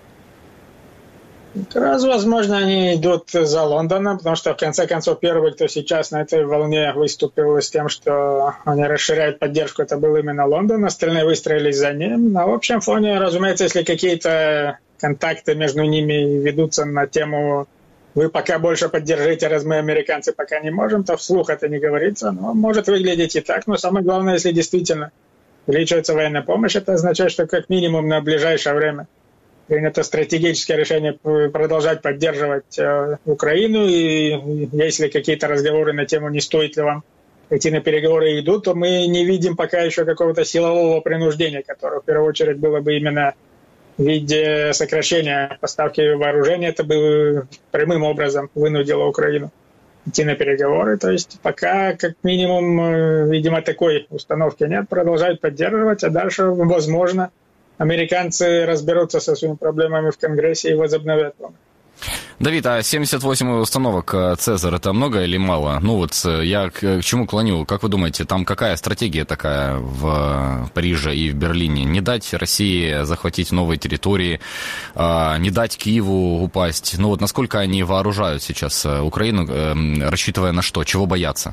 Раз, возможно, они идут за Лондоном, потому что, в конце концов, первый, кто сейчас на этой волне выступил с тем, что они расширяют поддержку, это был именно Лондон, остальные выстроились за ним. На общем фоне, разумеется, если какие-то контакты между ними ведутся на тему «вы пока больше поддержите, раз мы, американцы, пока не можем», то вслух это не говорится, но может выглядеть и так. Но самое главное, если действительно увеличивается военная помощь, это означает, что как минимум на ближайшее время принято стратегическое решение продолжать поддерживать э, Украину, и если какие-то разговоры на тему, не стоит ли вам идти на переговоры, идут, то мы не видим пока еще какого-то силового принуждения, которое в первую очередь было бы именно в виде сокращения поставки вооружения. Это бы прямым образом вынудило Украину идти на переговоры. То есть пока, как минимум, видимо, такой установки нет. Продолжают поддерживать, а дальше, возможно, американцы разберутся со своими проблемами в Конгрессе и возобновят помощь. Давид, а семьдесят восемь установок «Цезарь» — это много или мало? Ну вот я к, к чему клоню? Как вы думаете, там какая стратегия такая в Париже и в Берлине? Не дать России захватить новые территории, не дать Киеву упасть? Ну вот насколько они вооружают сейчас Украину, рассчитывая на что? Чего боятся?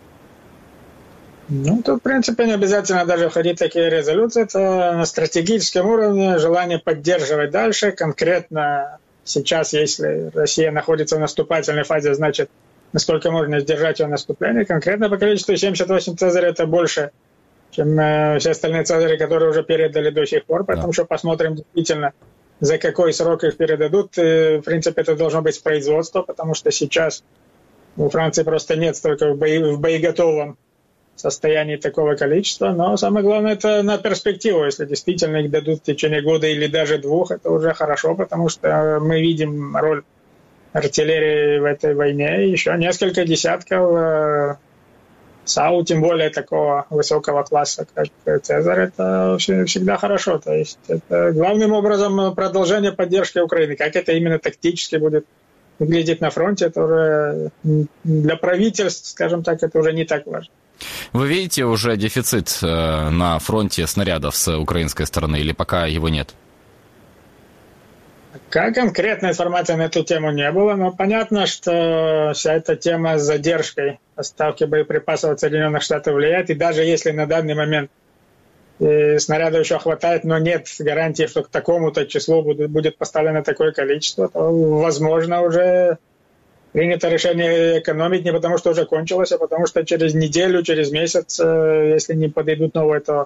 Ну, тут, в принципе, не обязательно даже входить в такие резолюции. Это на стратегическом уровне желание поддерживать дальше. Конкретно сейчас, если Россия находится в наступательной фазе, значит, насколько можно сдержать ее наступление. Конкретно по количеству семьдесят восемь «Цезарь» это больше, чем э, все остальные «Цезари», которые уже передали до сих пор. Поэтому да. Что посмотрим действительно, за какой срок их передадут. И, в принципе, это должно быть с производства, потому что сейчас у Франции просто нет столько в, бои, в боеготовом состоянии такого количества, но самое главное это на перспективу, если действительно их дадут в течение года или даже двух, это уже хорошо, потому что мы видим роль артиллерии в этой войне, еще несколько десятков э, САУ, тем более такого высокого класса, как «Цезарь», это всегда хорошо, то есть это главным образом продолжение поддержки Украины, как это именно тактически будет выглядеть на фронте, это уже для правительств, скажем так, это уже не так важно. Вы видите уже дефицит э, на фронте снарядов с украинской стороны или пока его нет? Пока конкретной информации на эту тему не было, но понятно, что вся эта тема с задержкой поставки боеприпасов от Соединенных Штатов влияет, и даже если на данный момент и снарядов еще хватает, но нет гарантии, что к такому-то числу будет, будет поставлено такое количество, то, возможно, уже принято решение экономить не потому, что уже кончилось, а потому что через неделю, через месяц, если не подойдут новые, то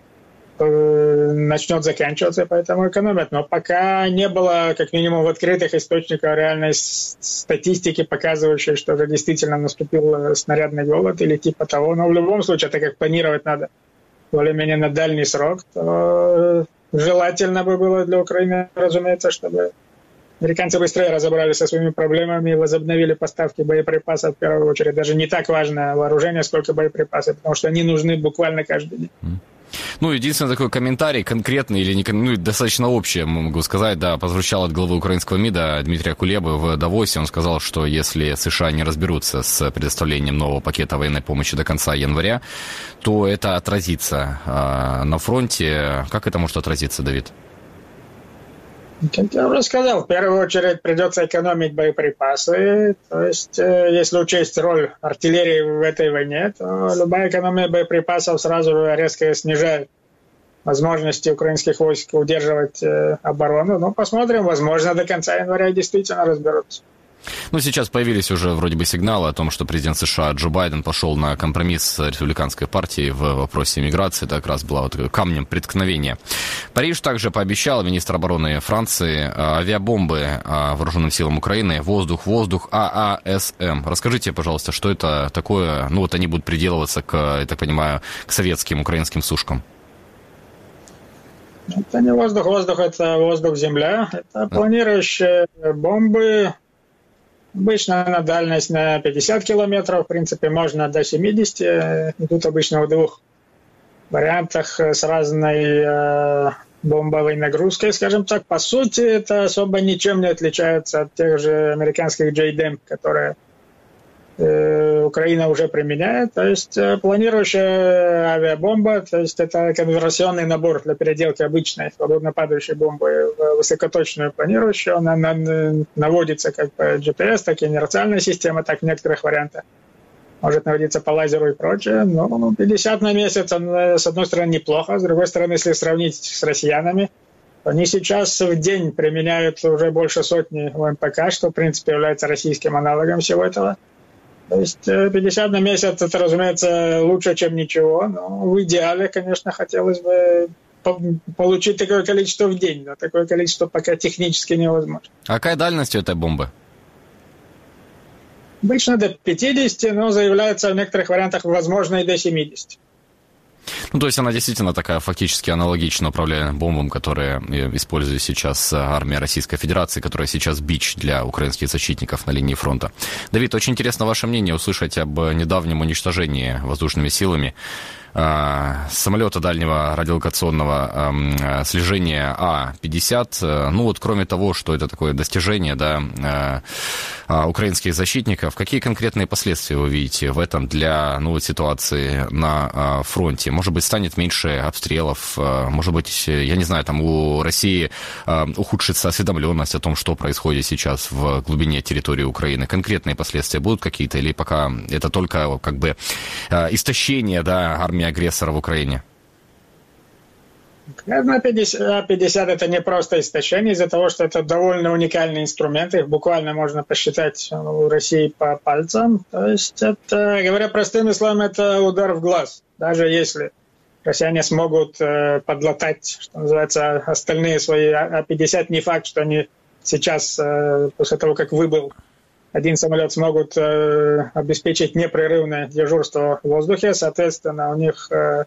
начнет заканчиваться, поэтому экономят. Но пока не было, как минимум, в открытых источниках реальной статистики, показывающей, что уже действительно наступил снарядный голод или типа того. Но в любом случае, так как планировать надо более-менее на дальний срок, то желательно бы было для Украины, разумеется, чтобы американцы быстрее разобрались со своими проблемами и возобновили поставки боеприпасов в первую очередь. Даже не так важно вооружение, сколько боеприпасов, потому что они нужны буквально каждый день. Ну, единственный такой комментарий, конкретный или не, ну, достаточно общий, могу сказать, да, прозвучал от главы украинского МИДа Дмитрия Кулебы в Давосе. Он сказал, что если США не разберутся с предоставлением нового пакета военной помощи до конца января, то это отразится э, на фронте. Как это может отразиться, Давид? Как я уже сказал, в первую очередь придется экономить боеприпасы. То есть, если учесть роль артиллерии в этой войне, то любая экономия боеприпасов сразу же резко снижает возможности украинских войск удерживать оборону. Ну, посмотрим, возможно, до конца января действительно разберутся. Ну, сейчас появились уже вроде бы сигналы о том, что президент США Джо Байден пошел на компромисс с республиканской партией в вопросе иммиграции. Это как раз было вот камнем преткновения. Париж также пообещал, министр обороны Франции, авиабомбы вооруженным силам Украины, воздух-воздух, А А С М. Расскажите, пожалуйста, что это такое? Ну, вот они будут приделываться, к, я так понимаю, к советским украинским сушкам. Это не воздух-воздух, это воздух-земля. Это планирующие бомбы. Обычно на дальность на пятьдесят километров, в принципе, можно до семидесяти. Идут обычно в двух вариантах с разной э, бомбовой нагрузкой, скажем так. По сути, это особо ничем не отличается от тех же американских джей ди эм, которые э, Украина уже применяет. То есть э, планирующая авиабомба, то есть это конверсионный набор для переделки обычной свободно падающей бомбы в высокоточную планирующую. Она на, наводится как по джи пи эс, так и инерциальная система, так в некоторых вариантах. Может наводиться по лазеру и прочее. Но пятьдесят на месяц, с одной стороны, неплохо. С другой стороны, если сравнить с россиянами, они сейчас в день применяют уже больше сотни о эм пэ ка, что, в принципе, является российским аналогом всего этого. То есть пятьдесят на месяц, это, разумеется, лучше, чем ничего. Но в идеале, конечно, хотелось бы получить такое количество в день. Но такое количество пока технически невозможно. А какая дальность у этой бомбы? Обычно до пятидесяти, но заявляется в некоторых вариантах, возможно, и до семидесяти. Ну, то есть она действительно такая фактически аналогична управляемым бомбам, которые использует сейчас армия Российской Федерации, которая сейчас бич для украинских защитников на линии фронта. Давид, очень интересно ваше мнение услышать об недавнем уничтожении воздушными силами самолета дальнего радиолокационного э, слежения А пятьдесят. Ну вот кроме того, что это такое достижение, да, э, украинских защитников, какие конкретные последствия вы видите в этом для ну, вот, ситуации на э, фронте? Может быть, станет меньше обстрелов? Э, может быть, я не знаю, там у России э, ухудшится осведомленность о том, что происходит сейчас в глубине территории Украины? Конкретные последствия будут какие-то? Или пока это только как бы э, истощение, да, армии агрессора в Украине? А пятьдесят это не просто истощение из-за того, что это довольно уникальный инструмент, их буквально можно посчитать у России по пальцам. То есть это, говоря простыми словами, это удар в глаз. Даже если россияне смогут э, подлатать, что называется, остальные свои А пятьдесят, не факт, что они сейчас, э, после того, как выбыл один самолет, смогут э, обеспечить непрерывное дежурство в воздухе. Соответственно, у них э,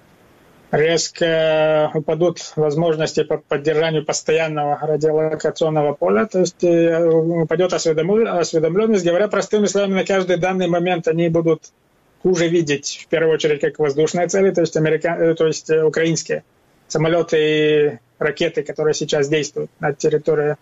резко упадут возможности по поддержанию постоянного радиолокационного поля. То есть э, упадет осведомленность. Говоря простыми словами, на каждый данный момент они будут хуже видеть, в первую очередь, как воздушные цели, то есть, америка... то есть э, украинские самолеты и ракеты, которые сейчас действуют на территории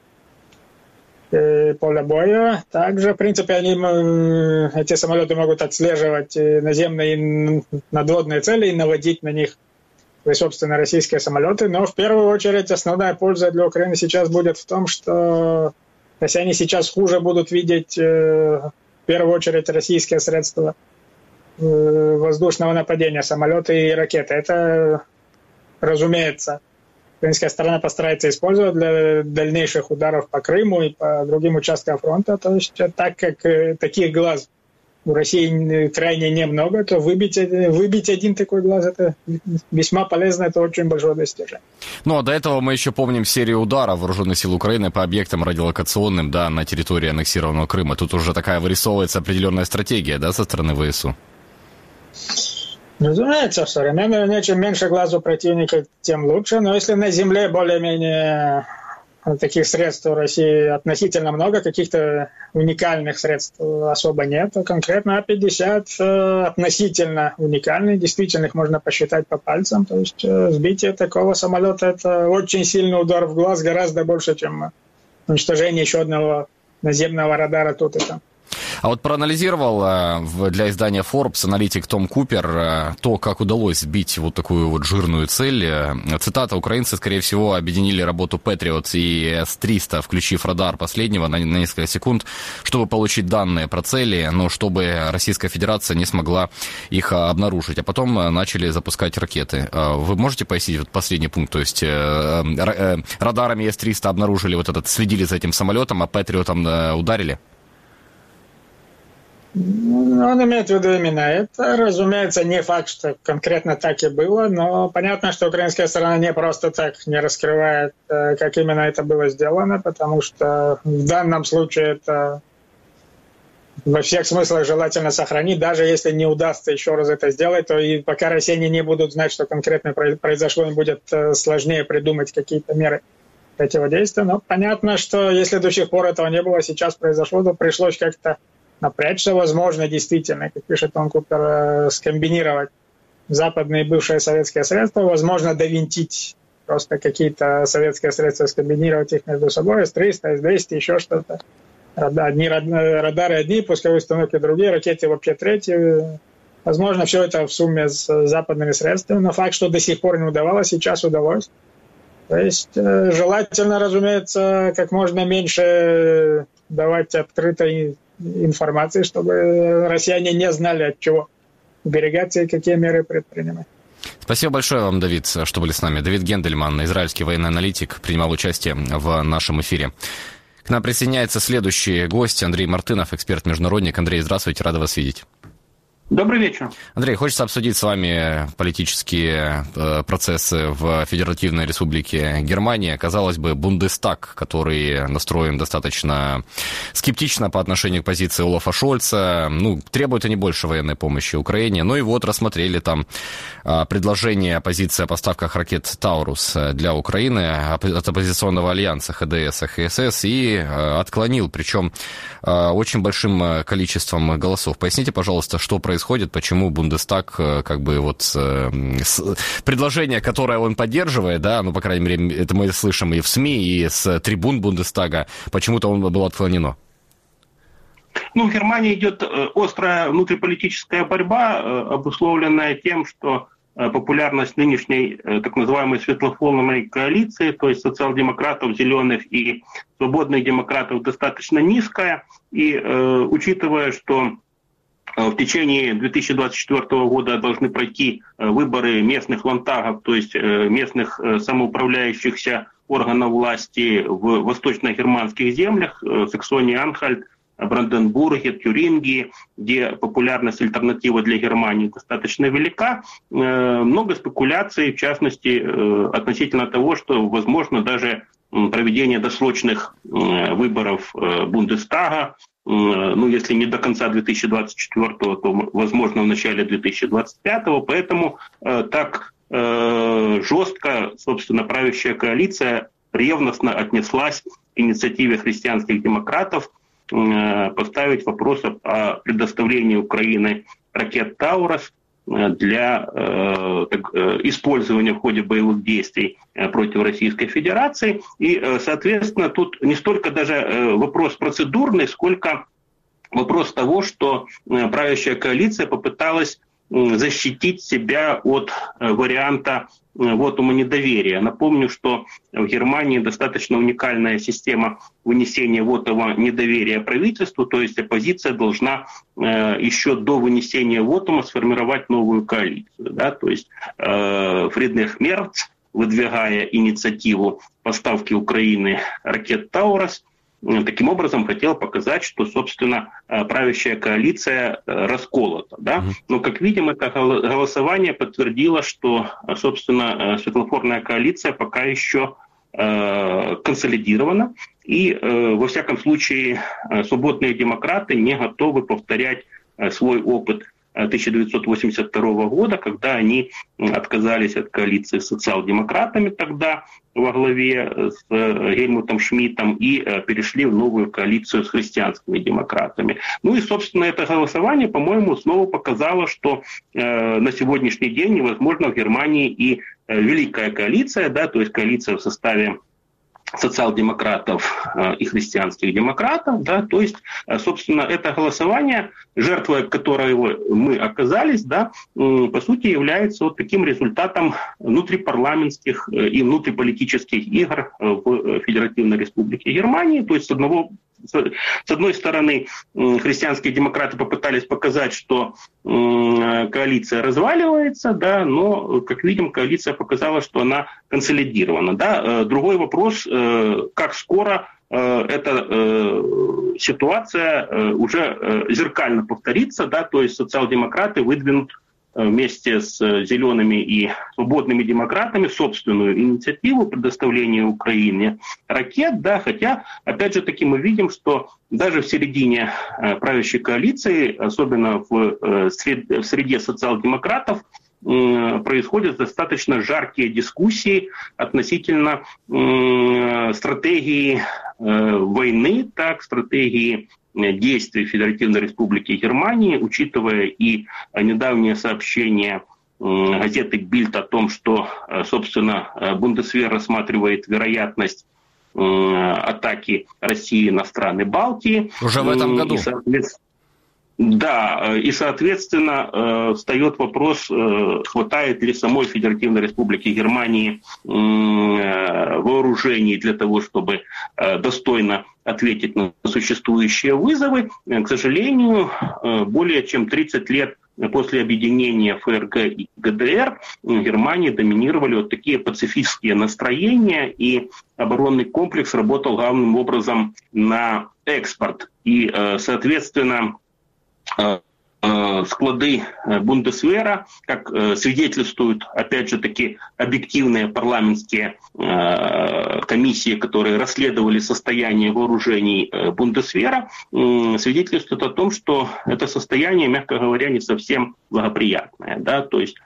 поля боя. Также, в принципе, они, эти самолеты могут отслеживать наземные и надводные цели и наводить на них свои собственные российские самолеты. Но в первую очередь основная польза для Украины сейчас будет в том, что россияне сейчас хуже будут видеть в первую очередь российские средства воздушного нападения, самолеты и ракеты. Это, разумеется, украинская сторона постарается использовать для дальнейших ударов по Крыму и по другим участкам фронта. То есть так как таких глаз у России крайне немного, то выбить, выбить один такой глаз – это весьма полезно, это очень большое достижение. Ну, а до этого мы еще помним серию ударов вооруженных сил Украины по объектам радиолокационным, да, на территории аннексированного Крыма. Тут уже такая вырисовывается определенная стратегия, да, со стороны ВСУ? Разумеется, в современной войне чем меньше глаз у противника, тем лучше. Но если на земле более-менее таких средств у России относительно много, каких-то уникальных средств особо нет, то конкретно А пятьдесят относительно уникальный. Действительно, их можно посчитать по пальцам. То есть сбитие такого самолета – это очень сильный удар в глаз, гораздо больше, чем уничтожение еще одного наземного радара тут и там. А вот проанализировал для издания Forbes аналитик Том Купер то, как удалось сбить вот такую вот жирную цель. Цитата: «Украинцы, скорее всего, объединили работу Patriot и эс триста, включив радар последнего на несколько секунд, чтобы получить данные про цели, но чтобы Российская Федерация не смогла их обнаружить. А потом начали запускать ракеты». Вы можете пояснить вот последний пункт? То есть радарами эс триста обнаружили вот этот, следили за этим самолетом, а Patriot ударили? Он имеет в виду именно это. Разумеется, не факт, что конкретно так и было, но понятно, что украинская сторона не просто так не раскрывает, как именно это было сделано, потому что в данном случае это во всех смыслах желательно сохранить. Даже если не удастся еще раз это сделать, то и пока россияне не будут знать, что конкретно произошло, им будет сложнее придумать какие-то меры противодействия. Но понятно, что если до сих пор этого не было, сейчас произошло, то пришлось как-то напрячься, возможно, действительно, как пишет Том Купер, скомбинировать западные бывшие советские средства, возможно, довинтить просто какие-то советские средства, скомбинировать их между собой, эс триста, эс двести, еще что-то. Одни радары одни, пусковые установки другие, ракеты вообще третьи. Возможно, все это в сумме с западными средствами, но факт, что до сих пор не удавалось, сейчас удалось. То есть желательно, разумеется, как можно меньше давать открытой информации, чтобы россияне не знали, от чего уберегаться и какие меры предпринимать. Спасибо большое вам, Давид, что были с нами. Давид Гендельман, израильский военный аналитик, принимал участие в нашем эфире. К нам присоединяется следующий гость, Андрей Мартынов, эксперт-международник. Андрей, здравствуйте, рада вас видеть. Добрый вечер. Андрей, хочется обсудить с вами политические процессы в Федеративной Республике Германия. Казалось бы, Бундестаг, который настроен достаточно скептично по отношению к позиции Олафа Шольца, ну, требует и не больше военной помощи Украине. Ну и вот рассмотрели там предложение оппозиции о поставках ракет «Таурус» для Украины от оппозиционного альянса ха дэ эс и ха эс эс и отклонил, причем очень большим количеством голосов. Поясните, пожалуйста, что происходит происходит, почему Бундестаг, как бы вот с, предложение, которое он поддерживает, да, ну, по крайней мере, это мы слышим и в СМИ, и с трибун Бундестага, почему-то он было отклонено. Ну, в Германии идет острая внутриполитическая борьба, обусловленная тем, что популярность нынешней так называемой светлофоновой коалиции, то есть социал-демократов, зеленых и свободных демократов, достаточно низкая. И э, учитывая, что в течение две тысячи двадцать четвёртого года должны пройти выборы местных ландтагов, то есть местных самоуправляющихся органов власти в восточно-германских землях, Саксонии, Анхальт, Бранденбурге, Тюрингии, где популярность альтернативы для Германии достаточно велика. Много спекуляций, в частности, относительно того, что возможно даже проведение досрочных выборов Бундестага, ну, если не до конца две тысячи двадцать четвёртого, то, возможно, в начале две тысячи двадцать пятого. Поэтому так жестко, собственно, правящая коалиция ревностно отнеслась к инициативе христианских демократов поставить вопрос о предоставлении Украины ракет «Таурус» для э, так, э, использования в ходе боевых действий э, против Российской Федерации. И, э, соответственно, тут не столько даже э, вопрос процедурный, сколько вопрос того, что э, правящая коалиция попыталась э, защитить себя от э, варианта э, вотума недоверия. Напомню, что в Германии достаточно уникальная система вынесения вотума недоверия правительству, то есть оппозиция должна э, еще до вынесения вотума сформировать новую коалицию. Да? То есть э, Фридрих Мерц, выдвигая инициативу поставки Украины ракет «Таурус», э, таким образом хотел показать, что, собственно, э, правящая коалиция э, расколота. Да? Но, как видим, это голосование подтвердило, что, собственно, э, светлофорная коалиция пока еще э, консолидирована. И, э, во всяком случае, э, свободные демократы не готовы повторять э, свой опыт тысяча девятьсот восемьдесят второго года, когда они отказались от коалиции с социал-демократами тогда во главе с э, Гельмутом Шмидтом и э, перешли в новую коалицию с христианскими демократами. Ну и, собственно, это голосование, по-моему, снова показало, что э, на сегодняшний день невозможно в Германии и э, великая коалиция, да, то есть коалиция в составе социал-демократов э, и христианских демократов, да, то есть, э, собственно, это голосование, жертвой которого мы оказались, да, э, по сути, является вот таким результатом внутрипарламентских э, и внутриполитических игр э, в Федеративной Республике Германии, то есть, с одного С одной стороны, христианские демократы попытались показать, что коалиция разваливается, да, но, как видим, коалиция показала, что она консолидирована. Да. Другой вопрос, как скоро эта ситуация уже зеркально повторится, да, то есть социал-демократы выдвинут вместе с зелеными и свободными демократами собственную инициативу предоставления Украине ракет, да, хотя, опять же таки, мы видим, что даже в середине правящей коалиции, особенно в среде, в среде социал-демократов, происходят достаточно жаркие дискуссии относительно стратегии войны, так, стратегии действий Федеративной Республики Германии, учитывая и недавнее сообщение газеты «Бильд» о том, что, собственно, Бундесвер рассматривает вероятность атаки России на страны Балтии. Уже в этом году. И, да, и, соответственно, встает вопрос, хватает ли самой Федеративной Республики Германии вооружений для того, чтобы достойно ответить на существующие вызовы. К сожалению, более чем тридцать лет после объединения ФРГ и ГДР в Германии доминировали вот такие пацифистские настроения, и оборонный комплекс работал главным образом на экспорт. И, соответственно, склады Бундесвера, как свидетельствуют, опять же таки, объективные парламентские комиссии, которые расследовали состояние вооружений Бундесвера, свидетельствуют о том, что это состояние, мягко говоря, не совсем благоприятное. Да? То есть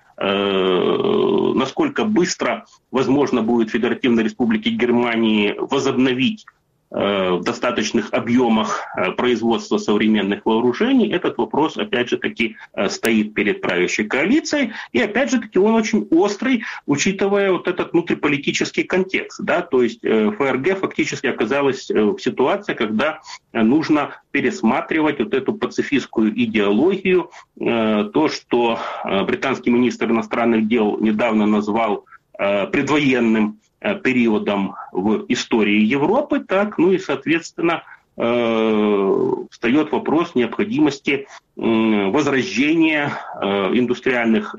насколько быстро возможно будет Федеративной Республике Германии возобновить в достаточных объемах производства современных вооружений, этот вопрос, опять же таки, стоит перед правящей коалицией. И, опять же таки, он очень острый, учитывая вот этот внутриполитический контекст. Да? То есть ФРГ фактически оказалась в ситуации, когда нужно пересматривать вот эту пацифистскую идеологию, то, что британский министр иностранных дел недавно назвал предвоенным периодом в истории Европы, так, ну и, соответственно, встает вопрос необходимости возрождения индустриальных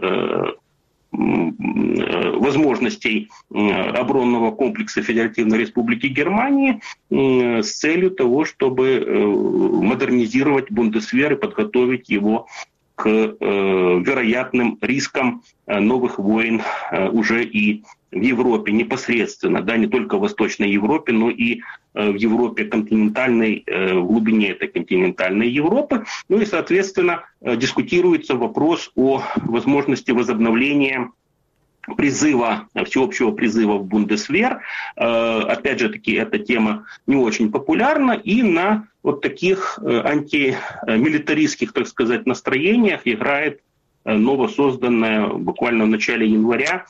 возможностей оборонного комплекса Федеративной Республики Германии с целью того, чтобы модернизировать Бундесвер и подготовить его к вероятным рискам новых войн уже и в Европе непосредственно, да, не только в Восточной Европе, но и в Европе континентальной, в глубине этой континентальной Европы. Ну и, соответственно, дискутируется вопрос о возможности возобновления призыва, всеобщего призыва в Бундесвер. Опять же таки, эта тема не очень популярна, и на вот таких антимилитаристских, так сказать, настроениях играет новосозданная буквально в начале января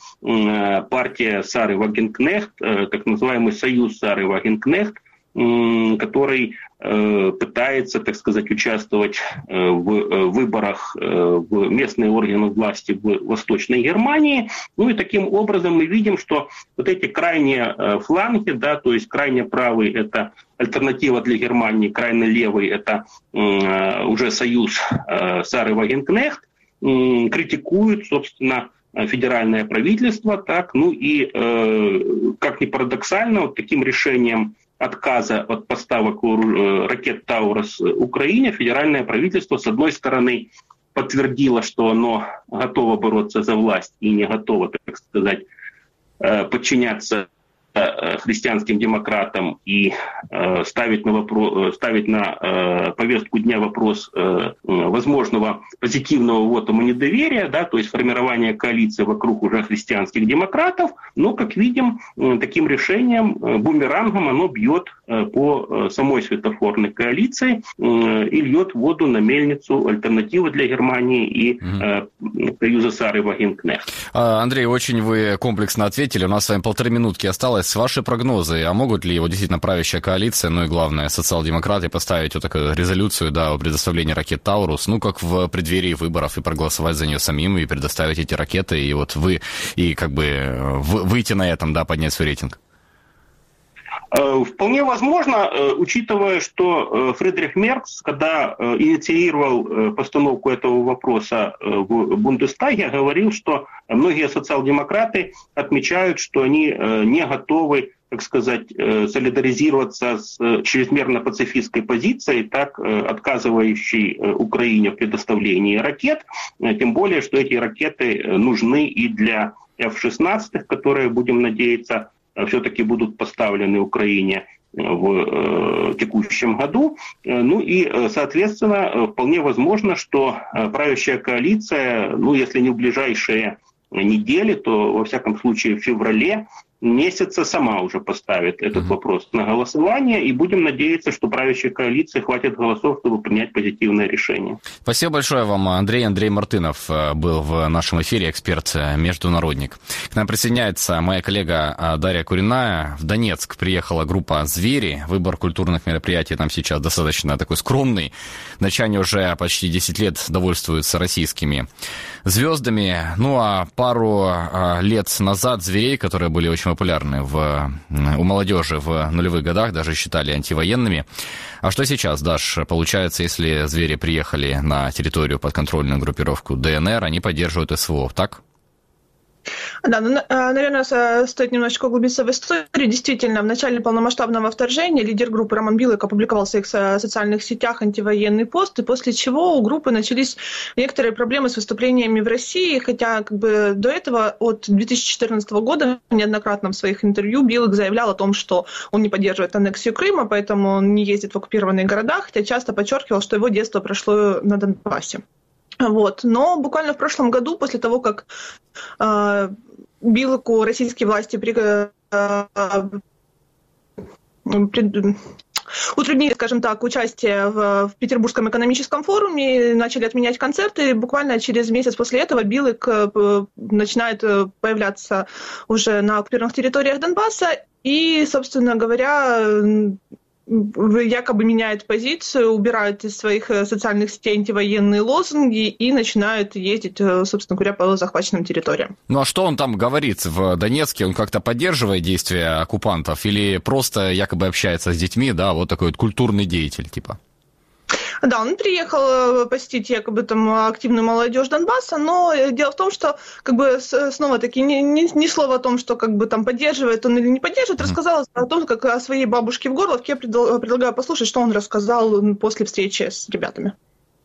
партия Сары Вагенкнехт, так называемый союз Сары Вагенкнехт, который пытается, так сказать, участвовать в выборах в местные органы власти в Восточной Германии. Ну и таким образом мы видим, что вот эти крайние фланги, да, то есть крайне правый – это альтернатива для Германии, крайне левый – это уже союз Сары Вагенкнехт, критикуют, собственно, федеральное правительство, так, ну и, как ни парадоксально, вот таким решением отказа от поставок ракет «Таурус» Украине федеральное правительство, с одной стороны, подтвердило, что оно готово бороться за власть и не готово, так сказать, подчиняться христианским демократам и э, ставить, на вопрос, ставить на э, повестку дня вопрос э, возможного позитивного вотума недоверия, да, то есть формирования коалиции вокруг уже христианских демократов, но, как видим, э, таким решением, э, бумерангом оно бьет э, по э, самой светофорной коалиции э, и льет воду на мельницу альтернативы для Германии и э, союза Сары Вагенкнехт. Андрей, очень вы комплексно ответили, у нас с вами полторы минутки осталось. Ваши прогнозы, а могут ли его действительно правящая коалиция, ну и главное, социал-демократы поставить вот такую резолюцию, да, о предоставлении ракет «Таурус», ну, как в преддверии выборов, и проголосовать за нее самим, и предоставить эти ракеты, и вот вы, и как бы выйти на этом, да, поднять свой рейтинг? Вполне возможно, учитывая, что Фридрих Мерц, когда инициировал постановку этого вопроса в Бундестаге, говорил, что многие социал-демократы отмечают, что они не готовы, так сказать, солидаризироваться с чрезмерно пацифистской позицией, так отказывающей Украине в предоставлении ракет, тем более, что эти ракеты нужны и для эф шестнадцать, которые, будем надеяться, все-таки будут поставлены Украине в э, текущем году. Ну и, соответственно, вполне возможно, что правящая коалиция, ну если не в ближайшие недели, то, во всяком случае, в феврале месяца сама уже поставит этот вопрос на голосование, и будем надеяться, что правящей коалиции хватит голосов, чтобы принять позитивное решение. Спасибо большое вам, Андрей. Андрей Мартынов был в нашем эфире, эксперт-международник. К нам присоединяется моя коллега Дарья Куриная. В Донецк приехала группа «Звери». Выбор культурных мероприятий там сейчас достаточно такой скромный. Датчане уже почти десять лет довольствуются российскими звездами. Ну а пару лет назад «Зверей», которые были очень популярны в, у молодежи в нулевых годах, даже считали антивоенными. А что сейчас, Даш, получается, если «Звери» приехали на территорию подконтрольную группировку ДНР, они поддерживают СВО, так? Да, ну, наверное, стоит немножечко углубиться в историю. Действительно, в начале полномасштабного вторжения лидер группы Роман Билык опубликовал в своих социальных сетях антивоенный пост, и после чего у группы начались некоторые проблемы с выступлениями в России, хотя как бы до этого, от две тысячи четырнадцатого года, неоднократно в своих интервью Билык заявлял о том, что он не поддерживает аннексию Крыма, поэтому он не ездит в оккупированные города, хотя часто подчеркивал, что его детство прошло на Донбассе. Вот. Но буквально в прошлом году, после того, как э, Билыку российские власти при, э, утруднили, скажем так, участие в, в Петербургском экономическом форуме, начали отменять концерты, и буквально через месяц после этого Билык начинает появляться уже на оккупированных территориях Донбасса и, собственно говоря, якобы меняет позицию, убирает из своих социальных сетей антивоенные лозунги и начинает ездить, собственно говоря, по захваченным территориям. Ну а что он там говорит в Донецке? Он как-то поддерживает действия оккупантов или просто якобы общается с детьми, да, вот такой вот культурный деятель типа? Да, он приехал посетить якобы там активную молодежь Донбасса, но дело в том, что как бы снова-таки ни, ни, ни слова о том, что как бы там поддерживает он или не поддерживает, рассказал о том, как о своей бабушке в Горловке. Я предлагаю послушать, что он рассказал после встречи с ребятами.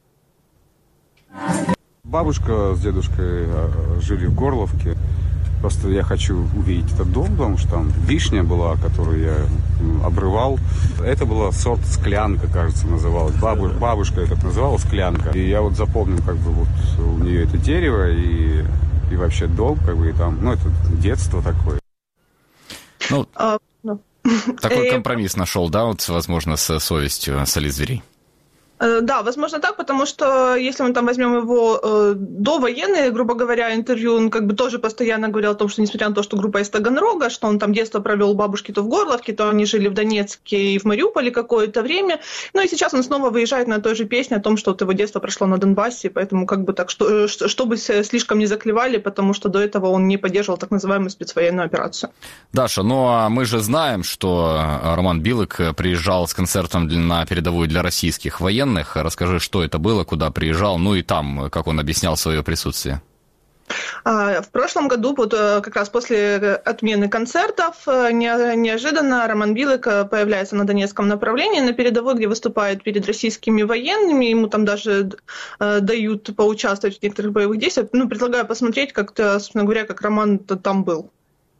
Бабушка с дедушкой жили в Горловке. Просто я хочу увидеть этот дом, потому что там вишня была, которую я обрывал. Это была сорт склянка, кажется, называлась. Бабу, бабушка это называла склянка. И я вот запомнил, как бы вот у нее это дерево и, и вообще дом, как бы и там, ну это детство такое. Ну, а, ну. Такой компромисс нашел, да, вот, возможно, с совестью Соли Зверей. Да, возможно так, потому что если мы там возьмем его э, довоенные, грубо говоря, интервью, он как бы тоже постоянно говорил о том, что несмотря на то, что группа из Таганрога, что он там детство провел у бабушки то в Горловке, то они жили в Донецке и в Мариуполе какое-то время. Ну и сейчас он снова выезжает на той же песне о том, что вот его детство прошло на Донбассе, поэтому как бы так, что, чтобы слишком не заклевали, потому что до этого он не поддерживал так называемую спецвоенную операцию. Даша, ну а мы же знаем, что Роман Билык приезжал с концертом на передовую для российских военных. Расскажи, что это было, куда приезжал, ну и там, как он объяснял свое присутствие. В прошлом году, вот как раз после отмены концертов, неожиданно Роман Билык появляется на Донецком направлении, на передовой, где выступает перед российскими военными, ему там даже дают поучаствовать в некоторых боевых действиях. Ну, предлагаю посмотреть, как-то, собственно говоря, как Роман там был.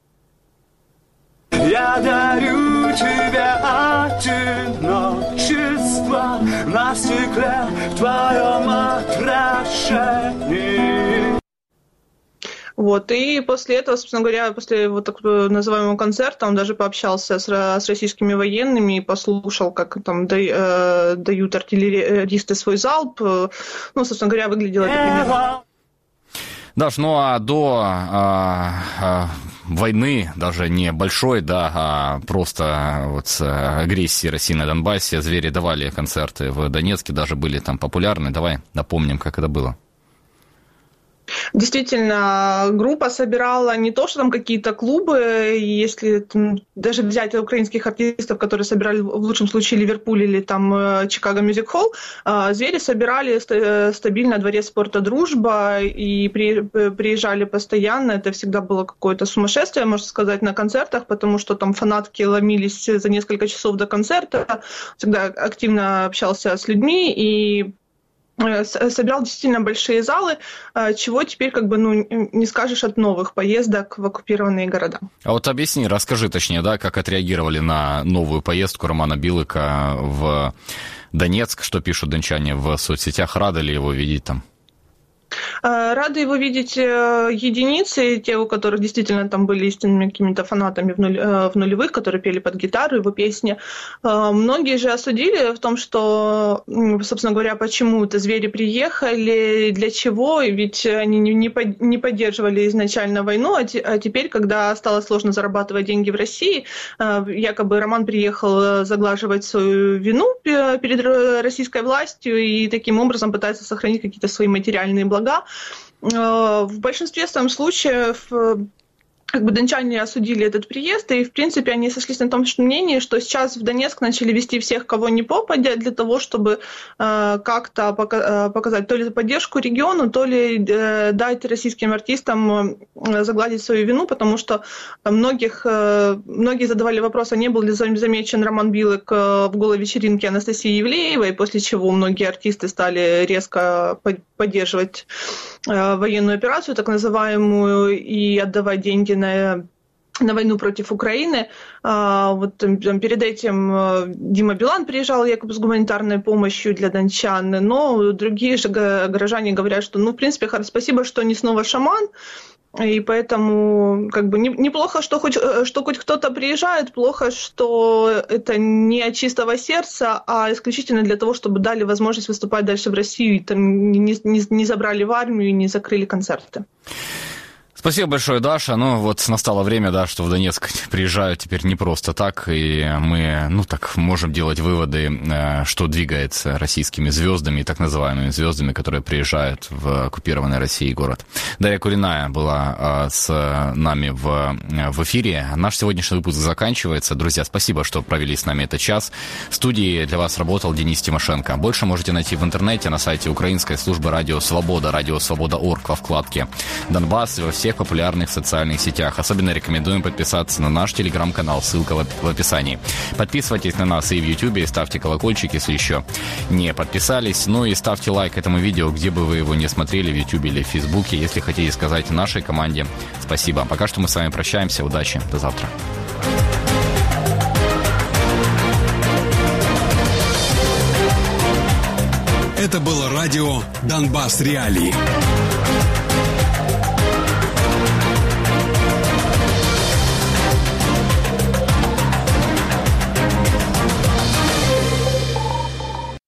Я дарю тебе одиночество на стекле в твоем отражении. Вот, и после этого, собственно говоря, после вот такого называемого концерта он даже пообщался с, с российскими военными и послушал, как там да, э, дают артиллеристы свой залп. Ну, собственно говоря, выглядело это примерно. Даш, ну а до а, а, войны, даже не большой, да, а просто вот агрессии России на Донбассе, звери давали концерты в Донецке, даже были там популярны. Давай напомним, как это было. Действительно, группа собирала не то, что там какие-то клубы, если там, даже взять украинских артистов, которые собирали в лучшем случае Ливерпуль или там Чикаго Мюзик Холл, звери собирали стабильно Дворец спорта «Дружба» и при, приезжали постоянно. Это всегда было какое-то сумасшествие, можно сказать, на концертах, потому что там фанатки ломились за несколько часов до концерта, всегда активно общался с людьми и собирал действительно большие залы, чего теперь как бы ну, не скажешь от новых поездок в оккупированные города. А вот объясни, расскажи точнее, да, как отреагировали на новую поездку Романа Билыка в Донецк, что пишут дончане в соцсетях, рады ли его видеть там? Рады его видеть единицы, те, у которых действительно там были истинными какими-то фанатами в, нуль, в нулевых, которые пели под гитару его песни. Многие же осудили в том, что, собственно говоря, почему это звери приехали, для чего, ведь они не поддерживали изначально войну, а теперь, когда стало сложно зарабатывать деньги в России, якобы Роман приехал заглаживать свою вину перед российской властью и таким образом пытается сохранить какие-то свои материальные блага. В большинстве своем случаев как бы дончане осудили этот приезд, и, в принципе, они сошлись на том мнении, что сейчас в Донецк начали везти всех, кого не попадя, для того, чтобы э, как-то пока- показать то ли поддержку региону, то ли э, дать российским артистам э, загладить свою вину, потому что многих, э, многие задавали вопрос, а не был ли замечен Роман Билык в голой вечеринке Анастасии Ивлеевой, после чего многие артисты стали резко поддерживать э, военную операцию, так называемую, и отдавать деньги на, на войну против Украины. А, вот там, перед этим Дима Билан приезжал якобы с гуманитарной помощью для дончан, но другие же горожане говорят, что, ну, в принципе, спасибо, что не снова шаман. И поэтому как бы неплохо, что хоть, что хоть кто-то приезжает, плохо, что это не от чистого сердца, а исключительно для того, чтобы дали возможность выступать дальше в Россию, и там не, не, не забрали в армию, не закрыли концерты. Спасибо большое, Даша. Ну, вот настало время, да, что в Донецк приезжают теперь не просто так, и мы, ну, так можем делать выводы, что двигается российскими звездами, так называемыми звездами, которые приезжают в оккупированный Россией город. Дарья Куриная была с нами в, в эфире. Наш сегодняшний выпуск заканчивается. Друзья, спасибо, что провели с нами этот час. В студии для вас работал Денис Тимошенко. Больше можете найти в интернете на сайте украинской службы «Радио Свобода», радио свобода точка орг во вкладке «Донбасс» и во всех популярных социальных сетях. Особенно рекомендуем подписаться на наш телеграм-канал, ссылка в описании. Подписывайтесь на нас и в Ютубе, ставьте колокольчик, если еще не подписались. Ну и ставьте лайк этому видео, где бы вы его не смотрели, в Ютубе или в Фейсбуке, если хотите сказать нашей команде спасибо. Пока что мы с вами прощаемся. Удачи. До завтра. Это было радио «Донбасс Реалии».